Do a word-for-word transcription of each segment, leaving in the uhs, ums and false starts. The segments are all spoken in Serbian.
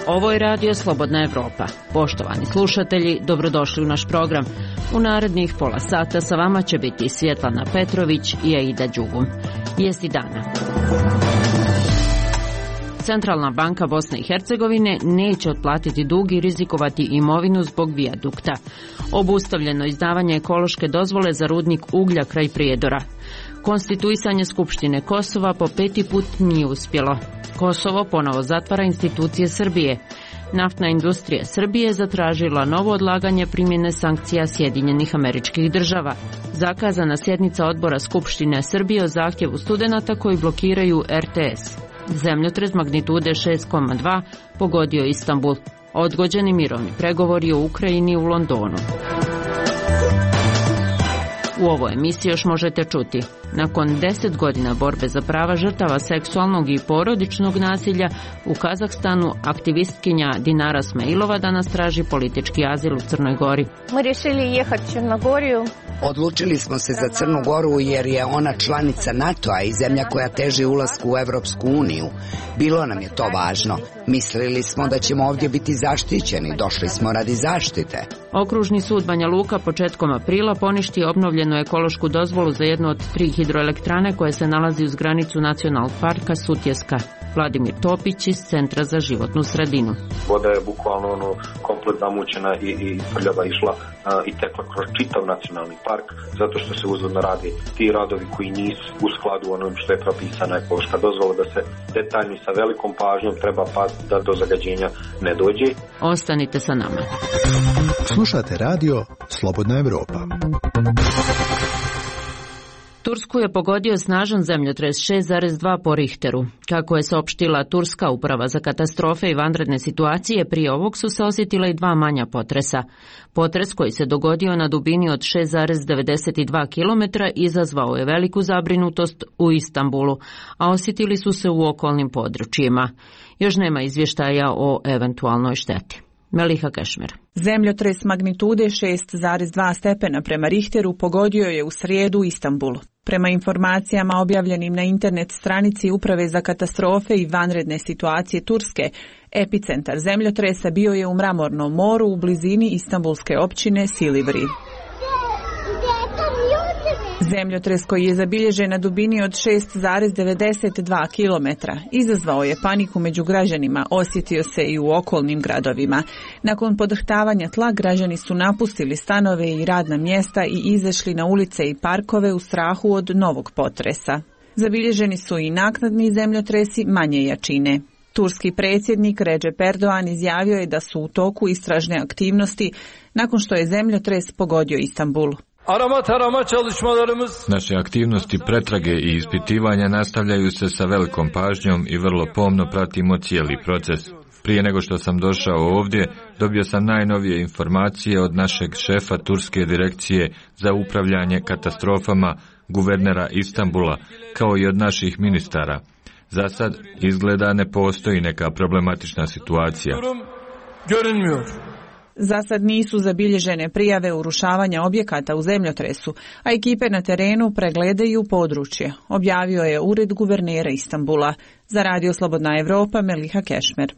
Ovo je Radio Slobodna Evropa. Poštovani slušatelji, dobrodošli u naš program. U narednih pola sata sa vama će biti Svjetlana Petrović i Aida Đugum. Vijesti dana. Centralna banka Bosne i Hercegovine neće otplatiti dug i rizikovati imovinu zbog vijadukta. Obustavljeno izdavanje ekološke dozvole za rudnik uglja kraj Prijedora. Konstituisanje Skupštine Kosova po peti put nije uspjelo. Kosovo ponovo zatvara institucije Srbije. Naftna industrija Srbije zatražila novo odlaganje primjene sankcija Sjedinjenih Američkih Država. Zakazana sjednica odbora Skupštine Srbije o zahtjevu studenata koji blokiraju R T S. Zemljotres magnitude šest zarez dva pogodio Istanbul. Odgođeni mirovni pregovori o Ukrajini u Londonu. U ovoj emisiji još možete čuti. Nakon deset godina borbe za prava žrtava seksualnog i porodičnog nasilja u Kazahstanu, aktivistkinja Dinara Smailova danas traži politički azil u Crnoj Gori. Mi rješili jehati u Crnogoriju. Odlučili smo se za Crnu Goru jer je ona članica NATO-a i zemlja koja teži ulasku u Evropsku uniju. Bilo nam je to važno. Mislili smo da ćemo ovdje biti zaštićeni. Došli smo radi zaštite. Okružni sud Banja Luka početkom aprila poništi obnovljenu ekološku dozvolu za jednu od tri hidroelektrane koje se nalazi uz granicu nacionalnog parka Sutjeska. Vladimir Topić iz Centra za životnu sredinu. Voda je bukvalno ono komplet zamućena i, i prljava išla a, i tekla kroz čitav nacionalni park, zato što se uzvodno radi ti radovi koji nisu u skladu onom što je propisana ekološka dozvola, da se detaljno sa velikom pažnjom treba pa da do zagađenja ne dođe. Ostanite sa nama. Slušate radio Slobodna Evropa. Tursku je pogodio snažan zemljotres šest zarez dva po Richteru. Kako je saopštila Turska uprava za katastrofe i vanredne situacije, prije ovog su se osjetila i dva manja potresa. Potres koji se dogodio na dubini od šest zarez devedeset dva kilometra izazvao je veliku zabrinutost u Istanbulu, a osjetili su se u okolnim područjima. Još nema izvještaja o eventualnoj šteti. Meliha Kešmer. Zemljotres magnitude šest zarez dva stepena prema Richteru pogodio je u srijedu u Istanbulu. Prema informacijama objavljenim na internet stranici Uprave za katastrofe i vanredne situacije Turske, epicentar zemljotresa bio je u Mramornom moru u blizini istanbulske općine Silivri. Zemljotres koji je zabilježen na dubini od šest zarez devedeset dva kilometra izazvao je paniku među građanima, osjetio se i u okolnim gradovima. Nakon podrhtavanja tla građani su napustili stanove i radna mjesta i izašli na ulice i parkove u strahu od novog potresa. Zabilježeni su i naknadni zemljotresi manje jačine. Turski predsjednik Recep Erdogan izjavio je da su u toku istražne aktivnosti nakon što je zemljotres pogodio Istanbul. Naše aktivnosti pretrage i ispitivanja nastavljaju se sa velikom pažnjom i vrlo pomno pratimo cijeli proces. Prije nego što sam došao ovdje, dobio sam najnovije informacije od našeg šefa Turske direkcije za upravljanje katastrofama, guvernera Istanbula, kao i od naših ministara. Za sad izgleda ne postoji neka problematična situacija. Za sad nisu zabilježene prijave urušavanja objekata u zemljotresu, a ekipe na terenu pregledaju područje, objavio je ured guvernera Istanbula. Za Radio Slobodna Evropa, Meliha Kešmer.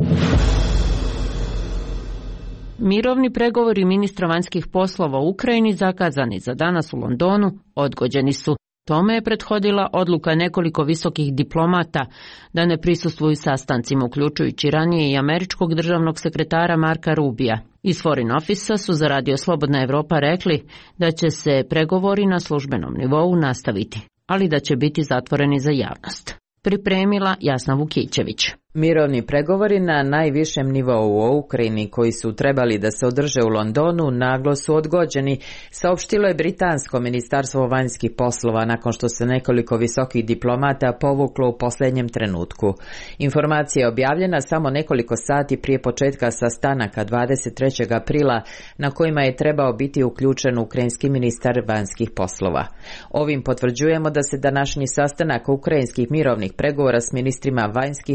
Mirovni pregovori ministra vanjskih poslova u Ukrajini zakazani za danas u Londonu odgođeni su. Tome je prethodila odluka nekoliko visokih diplomata da ne prisustvuju sastancima, uključujući ranije i američkog državnog sekretara Marka Rubija. Iz Foreign Office-a su za Radio Slobodna Evropa rekli da će se pregovori na službenom nivou nastaviti, ali da će biti zatvoreni za javnost. Pripremila Jasna Vukićević. Mirovni pregovori na najvišem nivou u Ukrajini koji su trebali da se održe u Londonu naglo su odgođeni, saopštilo je britansko ministarstvo vanjskih poslova nakon što se nekoliko visokih diplomata povuklo u posljednjem trenutku. Informacija je objavljena samo nekoliko sati prije početka sastanaka dvadeset trećeg aprila na kojima je trebao biti uključen ukrajinski ministar vanjskih poslova. Ovim potvrđujemo da se današnji sastanak ukrajinskih mirovnih pregovora s ministrima vanjskih poslova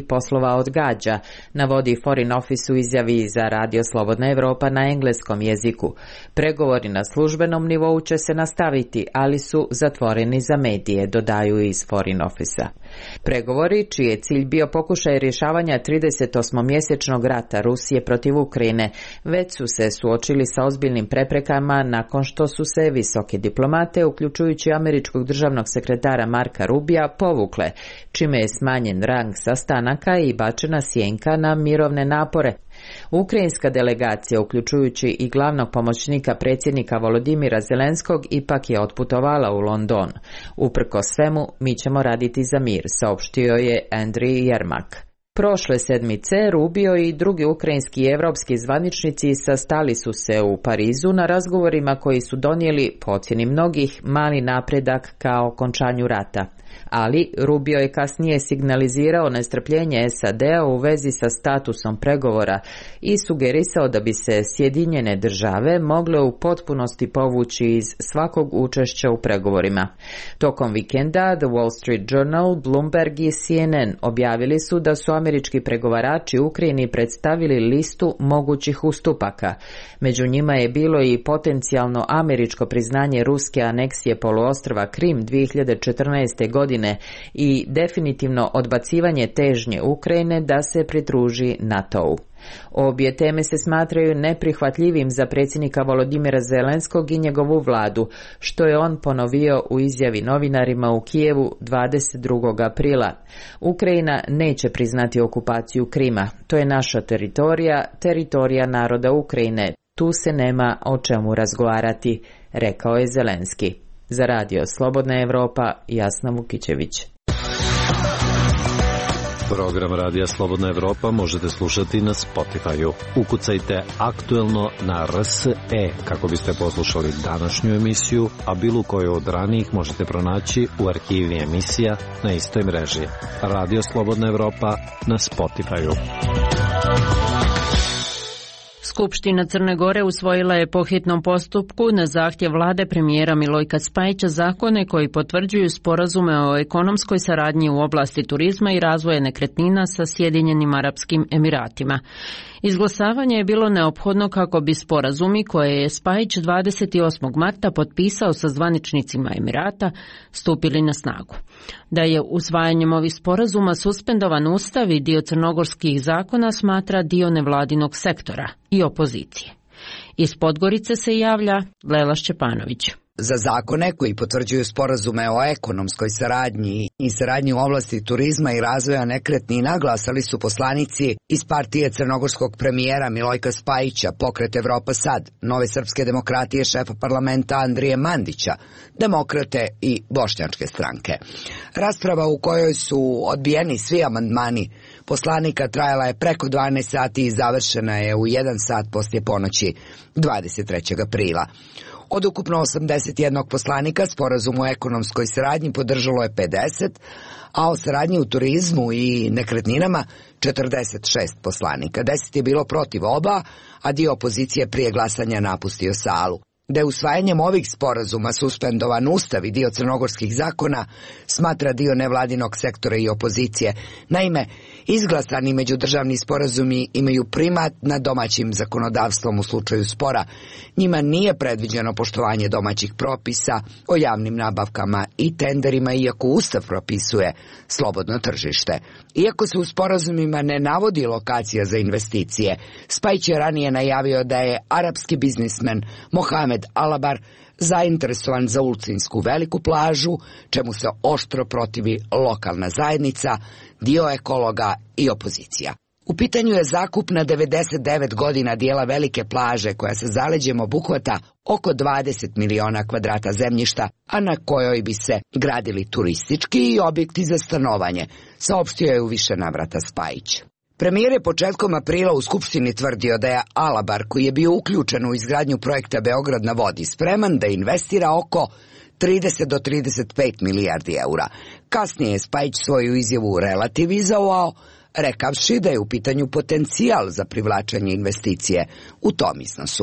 država odgađa, navodi Foreign Office u izjavi za Radio Slobodna Evropa na engleskom jeziku. Pregovori na službenom nivou će se nastaviti, ali su zatvoreni za medije, dodaju iz Foreign Office-a. Pregovori, čiji je cilj bio pokušaj rješavanja tridesetosmomjesečnog rata Rusije protiv Ukrajine, već su se suočili sa ozbiljnim preprekama nakon što su se visoke diplomate, uključujući američkog državnog sekretara Marka Rubija, povukle, čime je smanjen rang sastanaka i bačena sjenka na mirovne napore. Ukrajinska delegacija, uključujući i glavnog pomoćnika predsjednika Volodimira Zelenskog, ipak je otputovala u London. Uprkos svemu, mi ćemo raditi za mir, saopštio je Andriy Yermak. Prošle sedmice Rubio i drugi ukrajinski i evropski zvaničnici sastali su se u Parizu na razgovorima koji su donijeli, po ocjeni mnogih, mali napredak ka okončanju rata. Ali Rubio je kasnije signalizirao nestrpljenje S A D-a u vezi sa statusom pregovora i sugerisao da bi se Sjedinjene države mogle u potpunosti povući iz svakog učešća u pregovorima. Tokom vikenda The Wall Street Journal, Bloomberg i C N N objavili su da su američki pregovarači Ukrajini predstavili listu mogućih ustupaka. Među njima je bilo i potencijalno američko priznanje ruske aneksije poluostrva Krim dvije hiljade četrnaeste. godine i definitivno odbacivanje težnje Ukrajine da se pridruži NATO-u. Obje teme se smatraju neprihvatljivim za predsjednika Volodimira Zelenskog i njegovu vladu, što je on ponovio u izjavi novinarima u Kijevu dvadeset drugog aprila. Ukrajina neće priznati okupaciju Krima. To je naša teritorija, teritorija naroda Ukrajine. Tu se nema o čemu razgovarati, rekao je Zelenski. Za Radio Slobodna Evropa, Jasna Vukićević. Program Radija Slobodna Evropa možete slušati na Spotify-u. Ukucajte aktuelno na R S E kako biste poslušali današnju emisiju, a bilo koju od ranijih možete pronaći u arhivi emisija na istoj mreži. Radio Slobodna Evropa na Spotify-u. Skupština Crne Gore usvojila je po hitnom postupku na zahtjev vlade premijera Milojka Spajića zakone koji potvrđuju sporazume o ekonomskoj saradnji u oblasti turizma i razvoja nekretnina sa Sjedinjenim Arapskim Emiratima. Izglasavanje je bilo neophodno kako bi sporazumi koje je Spajić dvadeset osmog marta potpisao sa zvaničnicima Emirata stupili na snagu. Da je usvajanjem ovih sporazuma suspendovan ustav i dio crnogorskih zakona smatra dio nevladinog sektora i opozicije. Iz Podgorice se javlja Lela Šćepanović. Za zakone koji potvrđuju sporazume o ekonomskoj saradnji i saradnji u oblasti turizma i razvoja nekretnina glasali su poslanici iz partije crnogorskog premijera Milojka Spajića, Pokret Evropa Sad, Nove srpske demokratije šefa parlamenta Andrije Mandića, Demokrate i Bošnjačke stranke. Rasprava u kojoj su odbijeni svi amandmani poslanika trajala je preko dvanaest sati i završena je u jedan sat poslije ponoći dvadeset trećeg aprila. Od ukupno osamdeset jednog poslanika sporazum o ekonomskoj saradnji podržalo je pedeset, a o saradnji u turizmu i nekretninama četrdeset šest poslanika. deset je bilo protiv oba, a dio opozicije prije glasanja napustio salu. Da je usvajanjem ovih sporazuma suspendovan ustav i dio crnogorskih zakona, smatra dio nevladinog sektora i opozicije. Naime, izglasani međudržavni sporazumi imaju primat nad domaćim zakonodavstvom u slučaju spora. Njima nije predviđeno poštovanje domaćih propisa o javnim nabavkama i tenderima, iako ustav propisuje slobodno tržište. Iako se u sporazumima ne navodi lokacija za investicije, Spajić je ranije najavio da je arapski biznismen Mohamed Alabar zainteresovan za Ulcinsku veliku plažu, čemu se oštro protivi lokalna zajednica, dio ekologa i opozicija. U pitanju je zakup na devedeset devet godina dijela velike plaže koja se zaleđem obuhvata oko dvadeset miliona kvadrata zemljišta, a na kojoj bi se gradili turistički i objekti za stanovanje, saopštio je u više navrata Spajić. Premijer je početkom aprila u Skupštini tvrdio da je Alabar, koji je bio uključen u izgradnju projekta Beograd na vodi, spreman da investira oko trideset do trideset pet milijardi eura. Kasnije je Spajić svoju izjavu relativizovao, rekavši da je u pitanju potencijal za privlačenje investicije u tom iznosu.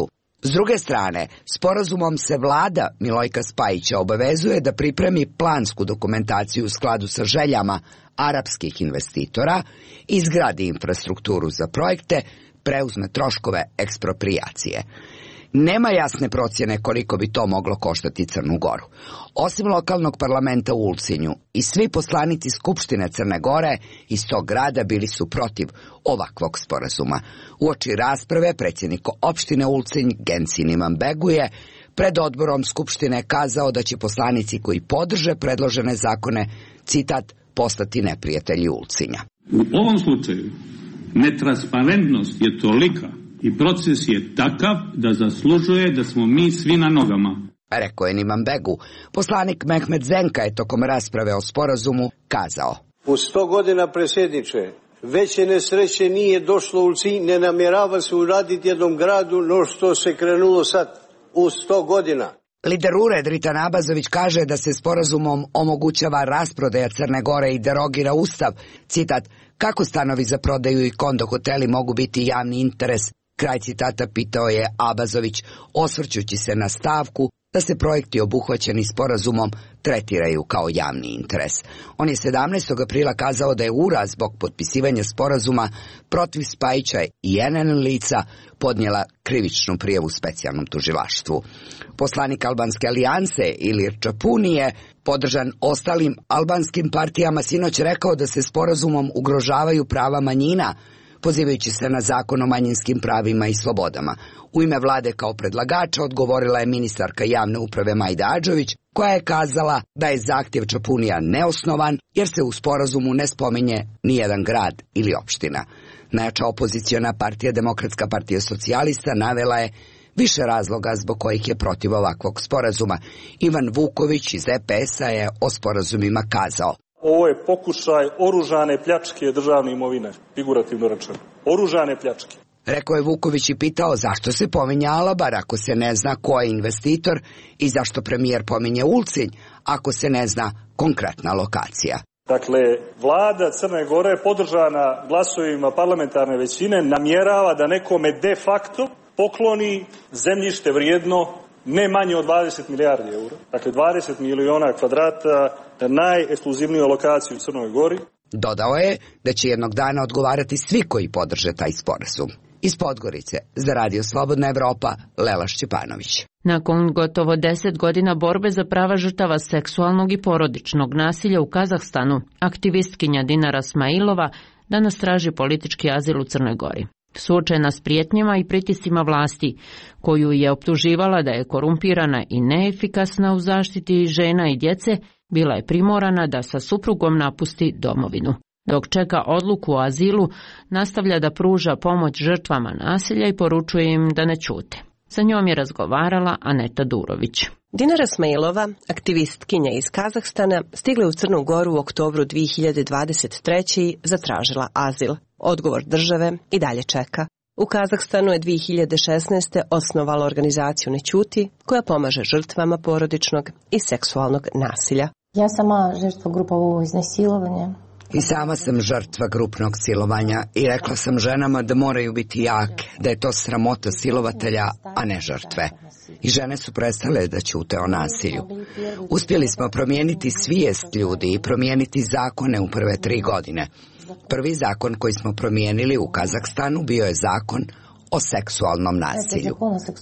S druge strane, sporazumom se vlada Milojka Spajića obavezuje da pripremi plansku dokumentaciju u skladu sa željama arapskih investitora, izgradi infrastrukturu za projekte, preuzme troškove eksproprijacije. Nema jasne procjene koliko bi to moglo koštati Crnu Goru. Osim lokalnog parlamenta u Ulcinju, i svi poslanici Skupštine Crne Gore iz tog grada bili su protiv ovakvog sporazuma. Uoči rasprave predsjednik opštine Ulcinj Gensin Imanbegu je pred odborom Skupštine kazao da će poslanici koji podrže predložene zakone, citat, postati neprijatelji Ulcinja. U ovom slučaju netransparentnost je tolika i proces je takav da zaslužuje da smo mi svi na nogama. Rekao je Imanbegu. Poslanik Mehmet Zenka je tokom rasprave o sporazumu kazao. U sto godina, predsjedniče, veće nesreće nije došlo u Ulcinj, ne namjerava se uraditi jednom gradu no što se krenulo sad u sto godina. Lider U R E Dritan Abazović kaže da se sporazumom omogućava rasprodaja Crne Gore i derogira ustav, citat, kako stanovi za prodaju i kondo hoteli mogu biti javni interes, kraj citata, pitao je Abazović, osvrćući se na stavku da se projekti obuhvaćeni sporazumom tretiraju kao javni interes. On je sedamnaestog aprila kazao da je U R A zbog potpisivanja sporazuma protiv Spajića i N N lica podnijela krivičnu prijavu specijalnom tužilaštvu. Poslanik Albanske alijanse Ilir Čapuni je, podržan ostalim albanskim partijama, sinoć rekao da se sporazumom ugrožavaju prava manjina, pozivajući se na zakon o manjinskim pravima i slobodama. U ime vlade kao predlagača odgovorila je ministarka javne uprave Majda Adžović, koja je kazala da je zahtjev Čapunija neosnovan jer se u sporazumu ne spominje nijedan grad ili opština. Najjača opoziciona partija, Demokratska partija socijalista, navela je više razloga zbog kojih je protiv ovakvog sporazuma. Ivan Vuković iz E P S-a je o sporazumima kazao. Ovo je pokušaj oružane pljačke državne imovine, figurativno rečeno. Oružane pljačke. Rekao je Vuković i pitao zašto se pominje Alabar ako se ne zna ko je investitor i zašto premijer pominje Ulcinj ako se ne zna konkretna lokacija. Dakle, vlada Crne Gore, podržana glasovima parlamentarne većine, namjerava da nekome de facto pokloni zemljište vrijedno ne manje od dvadeset milijardi eura. Dakle, dvadeset miliona kvadrata na najekskluzivniju lokaciju u Crnoj Gori. Dodao je da će jednog dana odgovarati svi koji podrže taj sporazum. Iz Podgorice, za Radio Slobodna Evropa, Lela Šćepanović. Nakon gotovo deset godina borbe za prava žrtava seksualnog i porodičnog nasilja u Kazahstanu, aktivistkinja Dinara Smailova danas traži politički azil u Crnoj Gori. Suočena s prijetnjama i pritiscima vlasti, koju je optuživala da je korumpirana i neefikasna u zaštiti žena i djece, bila je primorana da sa suprugom napusti domovinu. Dok čeka odluku o azilu, nastavlja da pruža pomoć žrtvama nasilja i poručuje im da ne ćute. Sa njom je razgovarala Aneta Durović. Dinara Smailova, aktivistkinja iz Kazahstana, stigla u Crnu Goru u oktobru dvije hiljade dvadeset treće i zatražila azil. Odgovor države i dalje čeka. U Kazahstanu je dvije hiljade šesnaeste. osnovala organizaciju Ne ćuti, koja pomaže žrtvama porodičnog i seksualnog nasilja. Ja sama žrtva grupovog iznasilovanja. I sama sam žrtva grupnog silovanja i rekla sam ženama da moraju biti jake, da je to sramota silovatelja, a ne žrtve. I žene su prestale da ćute o nasilju. Uspjeli smo promijeniti svijest ljudi i promijeniti zakone u prve tri godine. Prvi zakon koji smo promijenili u Kazahstanu bio je zakon o seksualnom nasilju.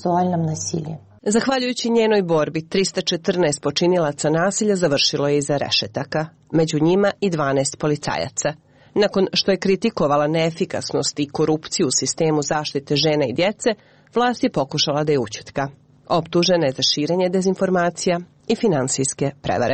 Zahvaljujući njenoj borbi, trista četrnaest počinilaca nasilja završilo je iza rešetaka, među njima i dvanaest policajaca. Nakon što je kritikovala neefikasnost i korupciju u sistemu zaštite žena i djece, vlast je pokušala da je ućutka. Optužena je za širenje dezinformacija i finansijske prevare.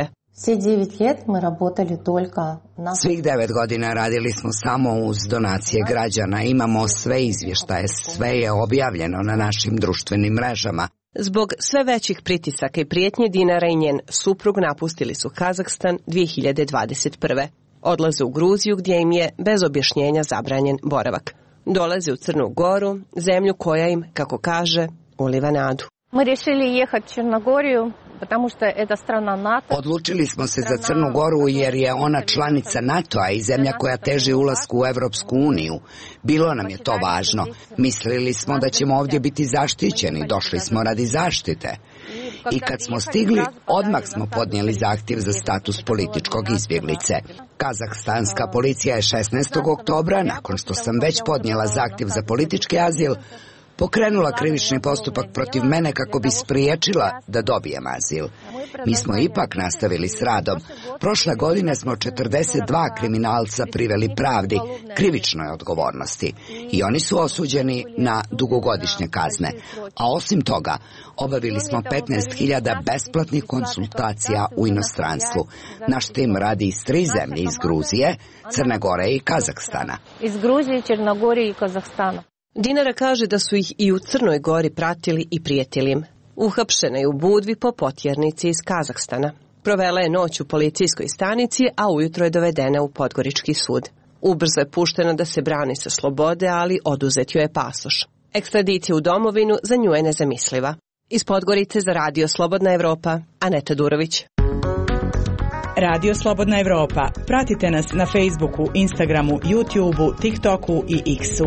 Svih devet godina radili smo samo uz donacije građana, imamo sve izvještaje, sve je objavljeno na našim društvenim mrežama. Zbog sve većih pritisaka i prijetnje, Dinara i njen suprug napustili su Kazahstan dvije hiljade dvadeset prve. Odlaze u Gruziju gdje im je bez objašnjenja zabranjen boravak. Dolaze u Crnu Goru, zemlju koja im, kako kaže, uliva nadu. Мы решили ехать в Черногорию Odlučili smo se za Crnu Goru jer je ona članica NATO-a i zemlja koja teži ulasku u Evropsku uniju. Bilo nam je to važno. Mislili smo da ćemo ovdje biti zaštićeni, došli smo radi zaštite. I kad smo stigli, odmah smo podnijeli zahtjev za status političkog izbjeglice. Kazahstanska policija je šesnaestog oktobra, nakon što sam već podnijela zahtjev za politički azil, pokrenula krivični postupak protiv mene kako bi spriječila da dobijem azil. Mi smo ipak nastavili s radom. Prošle godine smo četrdeset dva kriminalca priveli pravdi, krivičnoj odgovornosti. I oni su osuđeni na dugogodišnje kazne. A osim toga, obavili smo petnaest hiljada besplatnih konsultacija u inostranstvu. Naš tim radi iz tri zemlje, iz Gruzije, Crne Gore i Kazahstana. Iz Gruzije, Crne Gore i Kazahstana. Dinara kaže da su ih i u Crnoj Gori pratili i prijetili im. Uhapšena je u Budvi po potjernici iz Kazahstana. Provela je noć u policijskoj stanici, a ujutro je dovedena u Podgorički sud. Ubrzo je puštena da se brani sa slobode, ali oduzet joj je pasoš. Ekstradicija u domovinu za nju je nezamisliva. Iz Podgorice za Radio Slobodna Evropa, Aneta Durović. Radio Slobodna Evropa. Pratite nas na Facebooku, Instagramu, YouTubeu, TikToku i X-u.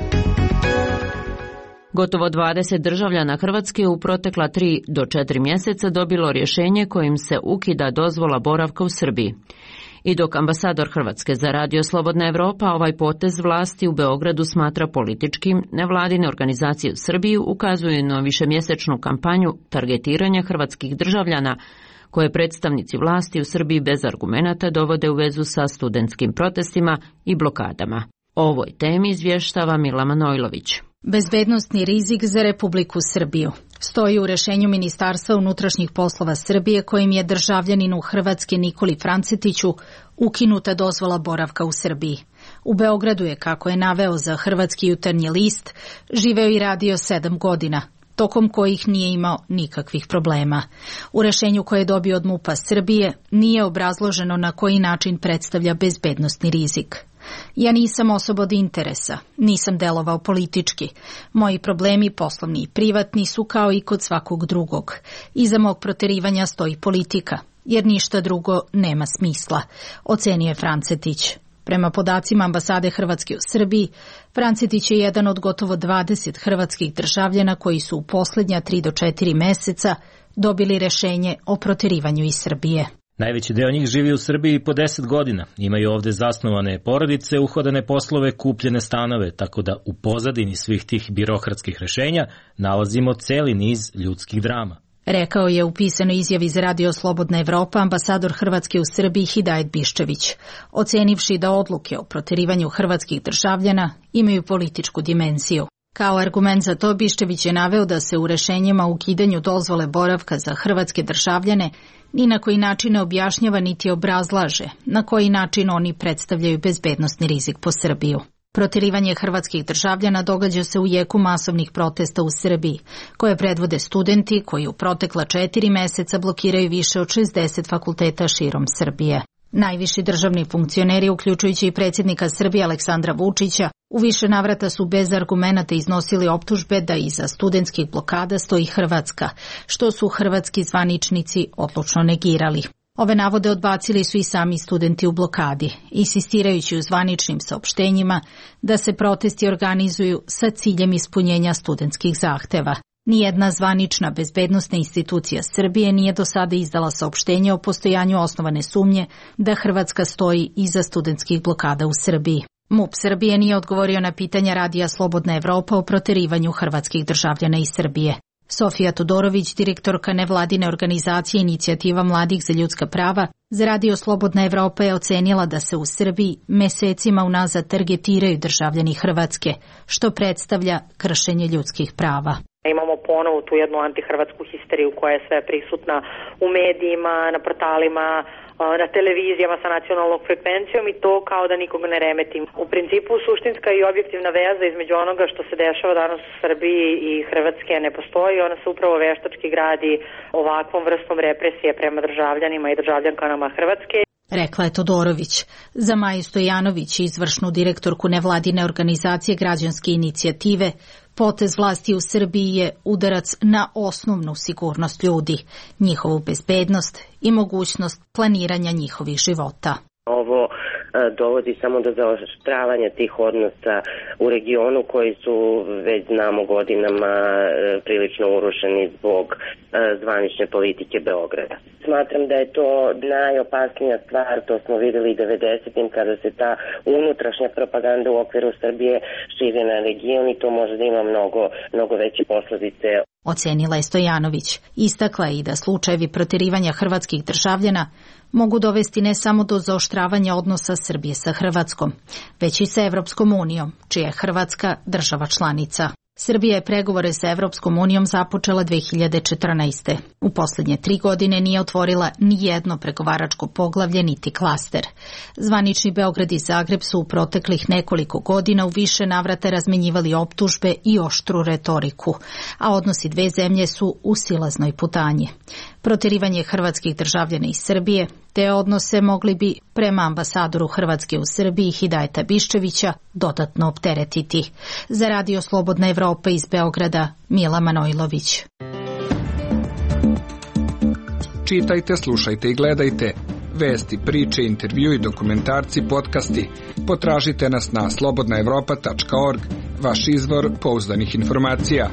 Gotovo dvadeset državljana Hrvatske u protekla tri do četiri mjeseca dobilo rješenje kojim se ukida dozvola boravka u Srbiji. I dok ambasador Hrvatske za Radio Slobodna Evropa ovaj potez vlasti u Beogradu smatra političkim, nevladine organizacije u Srbiji ukazuju na višemjesečnu kampanju targetiranja hrvatskih državljana koje predstavnici vlasti u Srbiji bez argumenata dovode u vezu sa studentskim protestima i blokadama. O ovoj temi izvještava Mila Manojlović. Bezbednostni rizik za Republiku Srbiju stoji u rešenju Ministarstva unutrašnjih poslova Srbije kojim je državljaninu Hrvatske Nikoli Francetiću ukinuta dozvola boravka u Srbiji. U Beogradu je, kako je naveo za Hrvatski jutarnji list, živeo i radio sedam godina, tokom kojih nije imao nikakvih problema. U rešenju koje je dobio od MUP-a Srbije nije obrazloženo na koji način predstavlja bezbednosni rizik. Ja nisam osoba od interesa, nisam delovao politički. Moji problemi, poslovni i privatni, su kao i kod svakog drugog. Iza mog proterivanja stoji politika, jer ništa drugo nema smisla, ocenio je Francetić. Prema podacima ambasade Hrvatske u Srbiji, Francetić je jedan od gotovo dvadeset hrvatskih državljana koji su u posljednja tri do četiri meseca dobili rešenje o proterivanju iz Srbije. Najveći deo njih živi u Srbiji po deset godina. Imaju ovde zasnovane porodice, uhodane poslove, kupljene stanove, tako da u pozadini svih tih birokratskih rešenja nalazimo celi niz ljudskih drama. Rekao je u pisanoj izjavi za Radio Slobodna Evropa ambasador Hrvatske u Srbiji Hidajet Biščević, ocenivši da odluke o proterivanju hrvatskih državljana imaju političku dimenziju. Kao argument za to Biščević je naveo da se u rešenjima o ukidanju dozvole boravka za hrvatske državljane ni na koji način ne objašnjava niti obrazlaže na koji način oni predstavljaju bezbednosni rizik po Srbiju. Proterivanje hrvatskih državljana događa se u jeku masovnih protesta u Srbiji, koje predvode studenti koji u protekla četiri meseca blokiraju više od šezdeset fakulteta širom Srbije. Najviši državni funkcioneri, uključujući i predsjednika Srbije Aleksandra Vučića, u više navrata su bez argumenata iznosili optužbe da iza studentskih blokada stoji Hrvatska, što su hrvatski zvaničnici odlučno negirali. Ove navode odbacili su i sami studenti u blokadi, insistirajući u zvaničnim saopštenjima da se protesti organizuju sa ciljem ispunjenja studentskih zahteva. Nijedna zvanična bezbednosna institucija Srbije nije do sada izdala saopštenje o postojanju osnovane sumnje da Hrvatska stoji iza studentskih blokada u Srbiji. MUP Srbije nije odgovorio na pitanja Radija Slobodna Evropa o proterivanju hrvatskih državljana iz Srbije. Sofija Todorović, direktorka nevladine organizacije Inicijativa mladih za ljudska prava, za Radio Slobodna Evropa je ocenila da se u Srbiji mesecima unazad targetiraju državljani Hrvatske, što predstavlja kršenje ljudskih prava. Imamo ponovo tu jednu antihrvatsku histeriju koja je sve prisutna u medijima, na portalima, na televizijama sa nacionalnom frekvencijom i to kao da nikoga ne remetim. U principu suštinska i objektivna veza između onoga što se dešava danas u Srbiji i Hrvatske ne postoji. Ona se upravo veštački gradi ovakvom vrstom represije prema državljanima i državljankanama Hrvatske. Rekla je Todorović. Za Maju Stojanović, izvršnu direktorku nevladine organizacije Građanske inicijative, potez vlasti u Srbiji je udarac na osnovnu sigurnost ljudi, njihovu bezbednost i mogućnost planiranja njihovih života. Ovo dovodi samo do zaoštravanja tih odnosa u regionu koji su, već znamo, godinama prilično urušeni zbog zvanične politike Beograda. Smatram da je to najopasnija stvar, to smo vidjeli i devedesetim kada se ta unutrašnja propaganda u okviru Srbije širi na region i to može da ima mnogo, mnogo veće posljedice. Ocenila je Stojanović. Istakla je i da slučajevi proterivanja hrvatskih državljana mogu dovesti ne samo do zaoštravanja odnosa Srbije sa Hrvatskom, već i sa Evropskom unijom, čija je Hrvatska država članica. Srbija je pregovore sa Evropskom unijom započela dve hiljade četrnaeste. U posljednje tri godine nije otvorila ni jedno pregovaračko poglavlje niti klaster. Zvanični Beograd i Zagreb su u proteklih nekoliko godina u više navrata razmenjivali optužbe i oštru retoriku, a odnosi dve zemlje su u silaznoj putanji. Proterivanje hrvatskih državljana iz Srbije, te odnose mogli bi prema ambasadoru Hrvatske u Srbiji Hidajeta Biščevića dodatno opteretiti. Za Radio Slobodna Evropa iz Beograda, Mila Manojlović. Čitajte, slušajte i gledajte. Vesti, priče, intervju i dokumentarci, podcasti. Potražite nas na slobodna evropa tačka org, vaš izvor pouzdanih informacija.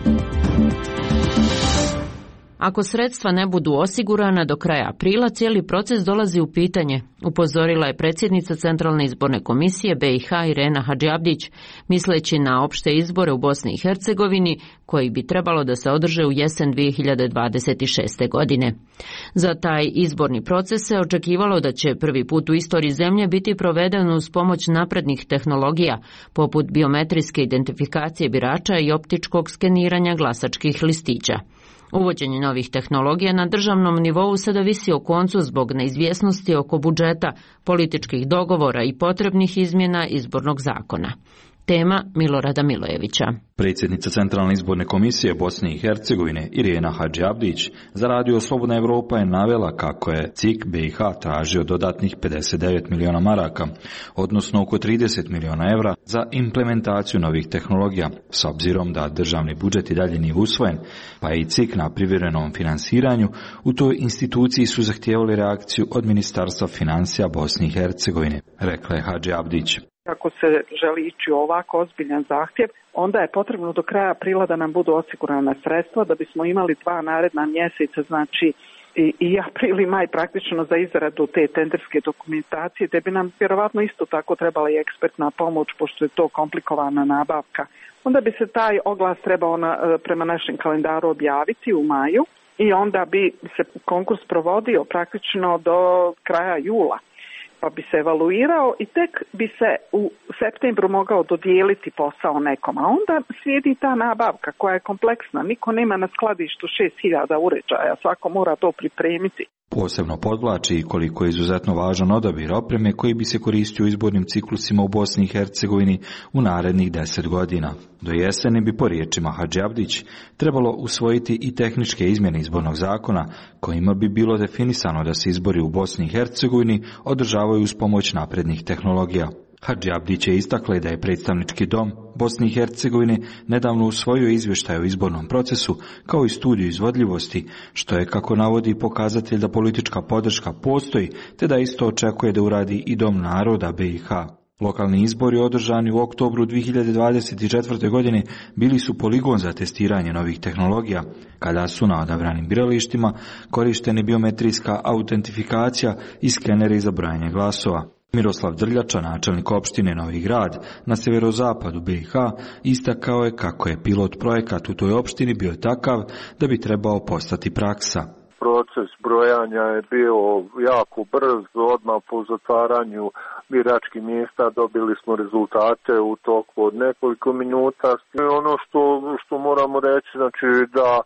Ako sredstva ne budu osigurana do kraja aprila, cijeli proces dolazi u pitanje, upozorila je predsjednica Centralne izborne komisije B i H Irena Hadžiabdić, misleći na opšte izbore u Bosni i Hercegovini, koji bi trebalo da se održe u jesen dvije hiljade dvadeset šeste. godine. Za taj izborni proces se očekivalo da će prvi put u istoriji zemlje biti proveden uz pomoć naprednih tehnologija, poput biometrijske identifikacije birača i optičkog skeniranja glasačkih listića. Uvođenje novih tehnologija na državnom nivou sada visi o koncu zbog neizvjesnosti oko budžeta, političkih dogovora i potrebnih izmjena izbornog zakona. Tema Milorada Milojevića. Predsjednica Centralne izborne komisije Bosne i Hercegovine Irena Hadžiabdić za Radio Slobodna Evropa je navela kako je C I K B i H tražio dodatnih pedeset devet miliona maraka, odnosno oko trideset miliona evra za implementaciju novih tehnologija, s obzirom da državni budžet i dalje nije usvojen, pa je i C I K na privremenom finansiranju. U toj instituciji su zahtijevali reakciju od Ministarstva financija Bosne i Hercegovine, rekla je Hadžiabdić. Ako se želi ići u ovako ozbiljan zahtjev, onda je potrebno do kraja aprila da nam budu osigurana sredstva da bismo imali dva naredna mjeseca, znači i, i april i maj praktično za izradu te tenderske dokumentacije, te bi nam vjerovatno isto tako trebala i ekspertna pomoć, pošto je to komplikovana nabavka. Onda bi se taj oglas trebao na, prema našem kalendaru objaviti u maju i onda bi se konkurs provodio praktično do kraja jula. Pa bi se evaluirao i tek bi se u septembru mogao dodijeliti posao nekom. A onda slijedi ta nabavka koja je kompleksna. Niko nema na skladištu šest hiljada uređaja, svako mora to pripremiti. Posebno podvlači i koliko je izuzetno važan odabir opreme koji bi se koristio u izbornim ciklusima u Bosni i Hercegovini u narednih deset godina. Do jeseni bi, po riječima Hadžiabdić, trebalo usvojiti i tehničke izmjene izbornog zakona kojima bi bilo definisano da se izbori u Bosni i Hercegovini održavaju uz pomoć naprednih tehnologija. Hadžiabdić je istakla da je predstavnički dom Bosne i Hercegovine nedavno usvojio izvještaj o izbornom procesu kao i studiju izvodljivosti, što je, kako navodi, pokazatelj da politička podrška postoji, te da isto očekuje da uradi i Dom naroda B i H. Lokalni izbori održani u oktobru dvije hiljade dvadeset četvrte. godine bili su poligon za testiranje novih tehnologija, kada su na odabranim biralištima korišteni biometrijska autentifikacija i skeneri za brojanje glasova. Miroslav Drljača, načelnik opštine Novi Grad na severozapadu B i H, istakao je kako je pilot projekat u toj opštini bio takav da bi trebao postati praksa. Proces brojanja je bio jako brz, odmah po zatvaranju biračkih mjesta dobili smo rezultate u toku od nekoliko minuta. Ono što, što moramo reći, znači da uh,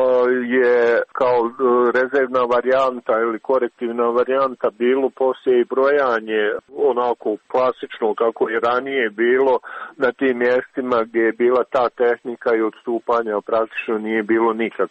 je kao uh, rezervna varijanta ili korektivna varijanta bilo poslije i brojanje onako klasično kako je ranije bilo na tim mjestima gdje je bila ta tehnika i odstupanja praktično nije bilo nikakvih.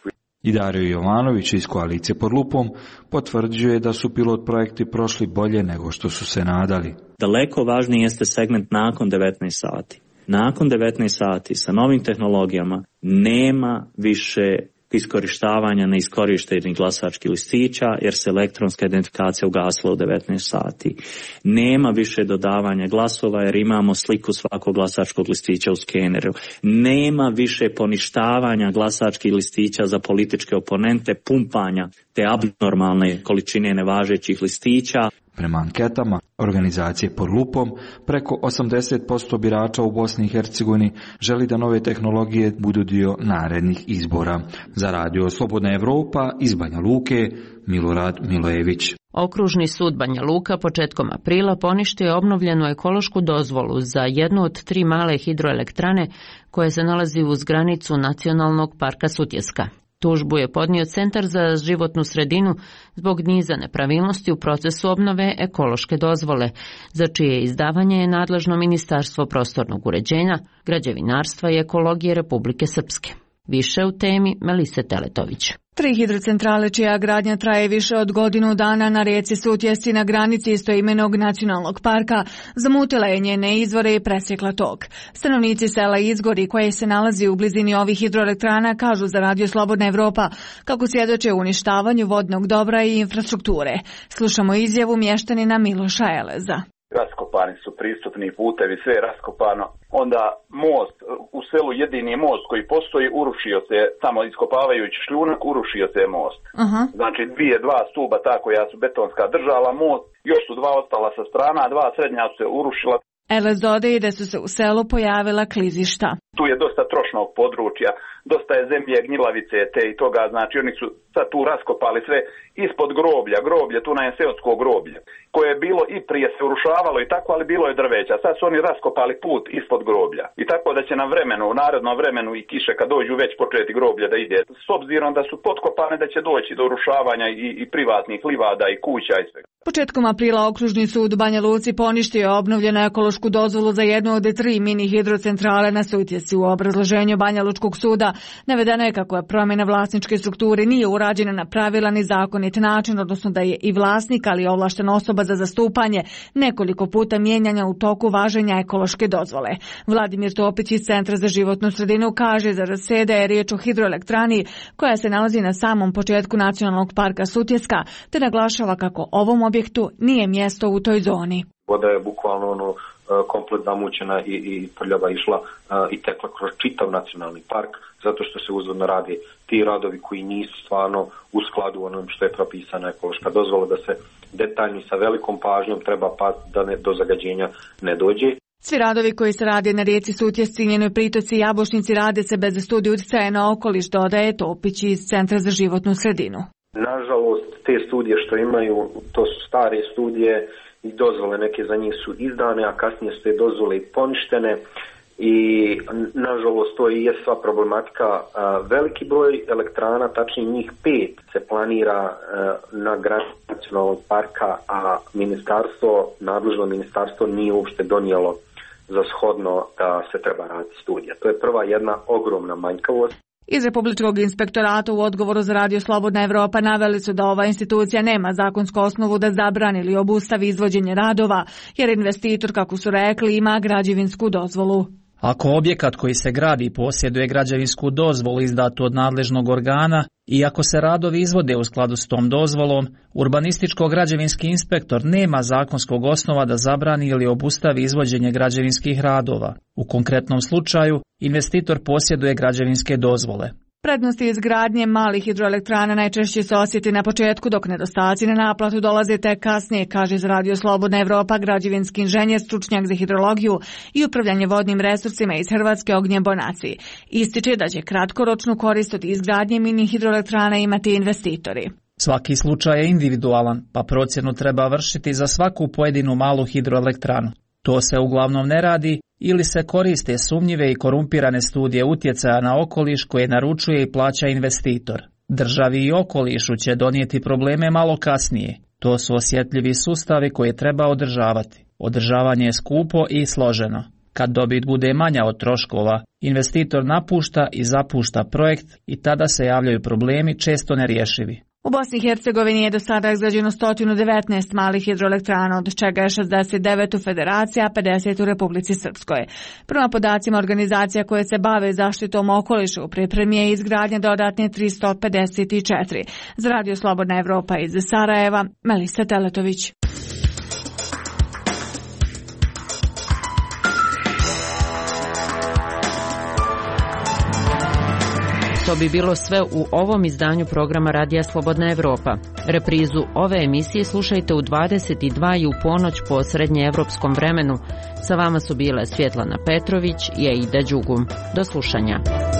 I Dario Jovanović iz koalicije Pod lupom potvrđuje da su pilot projekti prošli bolje nego što su se nadali. Daleko važniji jeste segment nakon devetnaest sati. Nakon devetnaest sati sa novim tehnologijama nema više iskorištavanja neiskorištenih glasačkih listića jer se elektronska identifikacija ugasila u devetnaest sati. Nema više dodavanja glasova jer imamo sliku svakog glasačkog listića u skeneru. Nema više poništavanja glasačkih listića za političke oponente, pumpanja te abnormalne količine nevažećih listića. Prema anketama organizacije Pod lupom, preko osamdeset posto birača u Bosni i Hercegovini želi da nove tehnologije budu dio narednih izbora. Za Radio Slobodna Evropa iz Banja Luke, Milorad Milojević. Okružni sud Banja Luka početkom aprila poništio je obnovljenu ekološku dozvolu za jednu od tri male hidroelektrane koje se nalazi uz granicu Nacionalnog parka Sutjeska. Tužbu je podnio Centar za životnu sredinu zbog niza nepravilnosti u procesu obnove ekološke dozvole, za čije izdavanje je nadležno Ministarstvo prostornog uređenja, građevinarstva i ekologije Republike Srpske. Više u temi Melise Teletović. Tri hidrocentrale čija gradnja traje više od godinu dana na rijeci Sutjesci na granici istoimenog nacionalnog parka zamutila je njene izvore i presjekla tok. Stanovnici sela Izgori koje se nalazi u blizini ovih hidroelektrana kažu za Radio Slobodna Evropa kako svjedoče uništavanju vodnog dobra i infrastrukture. Slušamo izjavu mještanina Miloša Eleza. Raskopani su pristupni putevi, sve je raskopano. Onda most, u selu jedini most koji postoji, urušio se, samo iskopavajući šljunak, urušio se most. Uh-huh. Znači dvije, dva stuba ta koja su betonska držala most, još su dva ostala sa strana, dva srednja su se urušila. Elez dodaje da su se u selu pojavila klizišta. Tu je dosta trošnog područja, dosta je zemlje, gnjilavice te i toga, znači oni su sad tu raskopali sve ispod groblja, groblje, tu na je seotsko groblje, koje je bilo i prije se urušavalo i tako, ali bilo je drveća. Sad su oni raskopali put ispod groblja. I tako da će na vremenu, u narednom vremenu i kiše kad dođu već početi groblje da ide. S obzirom da su potkopane da će doći do urušavanja i, i privatnih livada i kuća i svega. Početkom aprila Okružni sud u Banja Luci poništio je obnovljenu ekološku dozvolu za jednu od tri mini hidrocentrale na Sutjesci. U obrazloženju Banja Lučkog suda navedeno je kako je promjena vlasničke strukture nije urađena na pravilan i zakonit način, odnosno da je i vlasnik, ali i ovlaštena osoba za zastupanje nekoliko puta mijenjanja u toku važenja ekološke dozvole. Vladimir Topić iz Centra za životnu sredinu kaže za R S E da je riječ o hidroelektrani koja se nalazi na samom početku Nacionalnog parka Sutjeska, te naglašava kako ovom objektu nije mjesto u toj zoni. Voda je bukvalno ono komplet zamućena i, i prljava išla i tekla kroz čitav nacionalni park, zato što se uzvodno radi ti radovi koji nisu stvarno u skladu onom što je propisana ekološka dozvola, da se detaljno sa velikom pažnjom treba pa da ne, do zagađenja ne dođe. Svi radovi koji se rade na rijeci Sutjesci, njenoj pritoci i Jabučnici rade se bez studije utjecaja na okoliš, dodaje Topić iz Centra za životnu sredinu. Nažalost, te studije što imaju, to su stare studije i dozvole neke za njih su izdane, a kasnije su te dozvole i poništene i nažalost to i je sva problematika. Veliki broj elektrana, tačnije njih pet, se planira na granici nacionalnog parka, a ministarstvo, nadležno ministarstvo nije uopšte donijelo za shodno da se treba raditi studija. To je prva jedna ogromna manjkavost. Iz Republičkog inspektorata u odgovoru za Radio Slobodna Evropa naveli su da ova institucija nema zakonsku osnovu da zabrani ili obustavi izvođenje radova, jer investitor, kako su rekli, ima građevinsku dozvolu. Ako objekat koji se gradi posjeduje građevinsku dozvolu izdatu od nadležnog organa i ako se radovi izvode u skladu s tom dozvolom, urbanističko-građevinski inspektor nema zakonskog osnova da zabrani ili obustavi izvođenje građevinskih radova. U konkretnom slučaju, investitor posjeduje građevinske dozvole. Prednosti izgradnje malih hidroelektrana najčešće se osjeti na početku, dok nedostaci na naplatu dolaze tek kasnije, kaže za Radio Slobodna Evropa građevinski inženjer, stručnjak za hidrologiju i upravljanje vodnim resursima iz Hrvatske Ognjen Bonaci. Ističe da će kratkoročnu korist od izgradnje mini hidroelektrana imati investitori. Svaki slučaj je individualan, pa procjenu treba vršiti za svaku pojedinu malu hidroelektranu. To se uglavnom ne radi ili se koriste sumnjive i korumpirane studije utjecaja na okoliš koje naručuje i plaća investitor. Državi i okolišu će donijeti probleme malo kasnije. To su osjetljivi sustavi koje treba održavati. Održavanje je skupo i složeno. Kad dobit bude manja od troškova, investitor napušta i zapušta projekt i tada se javljaju problemi često nerješivi. U Bosni i Hercegovini je do sada izgrađeno sto devetnaest malih hidroelektrana, od čega je šezdeset devet u Federaciji, a pedeset u Republici Srpskoj. Prema podacima organizacija koje se bave zaštitom okoliša, u pripremi je izgradnja dodatne tristo pedeset četiri. Za Radio Slobodna Evropa iz Sarajeva, Melisa Teletović. To bi bilo sve u ovom izdanju programa Radija Slobodna Evropa. Reprizu ove emisije slušajte u dvadeset dva i u ponoć po srednjeevropskom vremenu. Sa vama su bile Svjetlana Petrović i Aida Đugum. Do slušanja.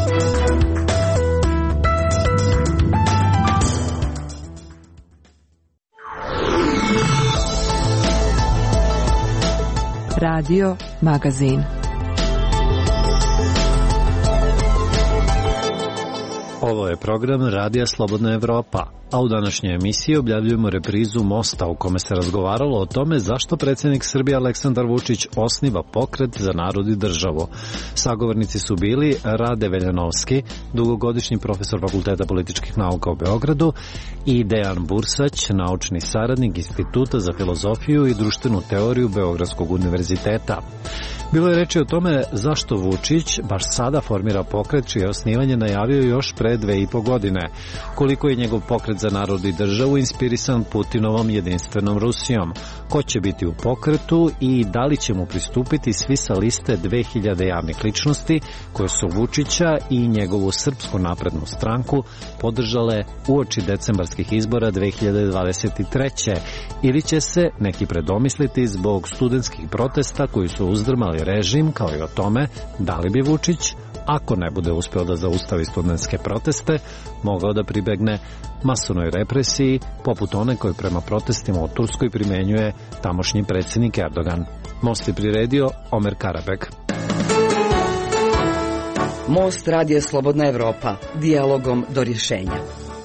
Radio Magazin. Ovo je program Radija Slobodna Evropa, a u današnjoj emisiji objavljujemo reprizu Mosta u kome se razgovaralo o tome zašto predsjednik Srbije Aleksandar Vučić osniva pokret za narod i državu. Sagovornici su bili Rade Veljanovski, dugogodišnji profesor Fakulteta političkih nauka u Beogradu, i Dejan Bursać, naučni saradnik Instituta za filozofiju i društvenu teoriju Beogradskog univerziteta. Bilo je reči o tome zašto Vučić baš sada formira pokret čije osnivanje najavio još pre dve i po godine, koliko je njegov pokret za narod i državu inspirisan Putinovom jedinstvenom Rusijom, ko će biti u pokretu i da li će mu pristupiti svi sa liste dve hiljade javnih ličnosti koje su Vučića i njegovu Srpsku naprednu stranku podržale uoči decembarskih izbora dve hiljade dvadeset treće. ili će se neki predomisliti zbog studentskih protesta koji su uzdrmali režim, kao i o tome da li bi Vučić, ako ne bude uspeo da zaustavi studentske proteste, mogao da pribegne masovnoj represiji, poput one koju prema protestima u Turskoj primenjuje tamošnji predsjednik Erdogan. Most je priredio Omer Karabek. Most Radio Slobodna Evropa, dijalogom do rješenja.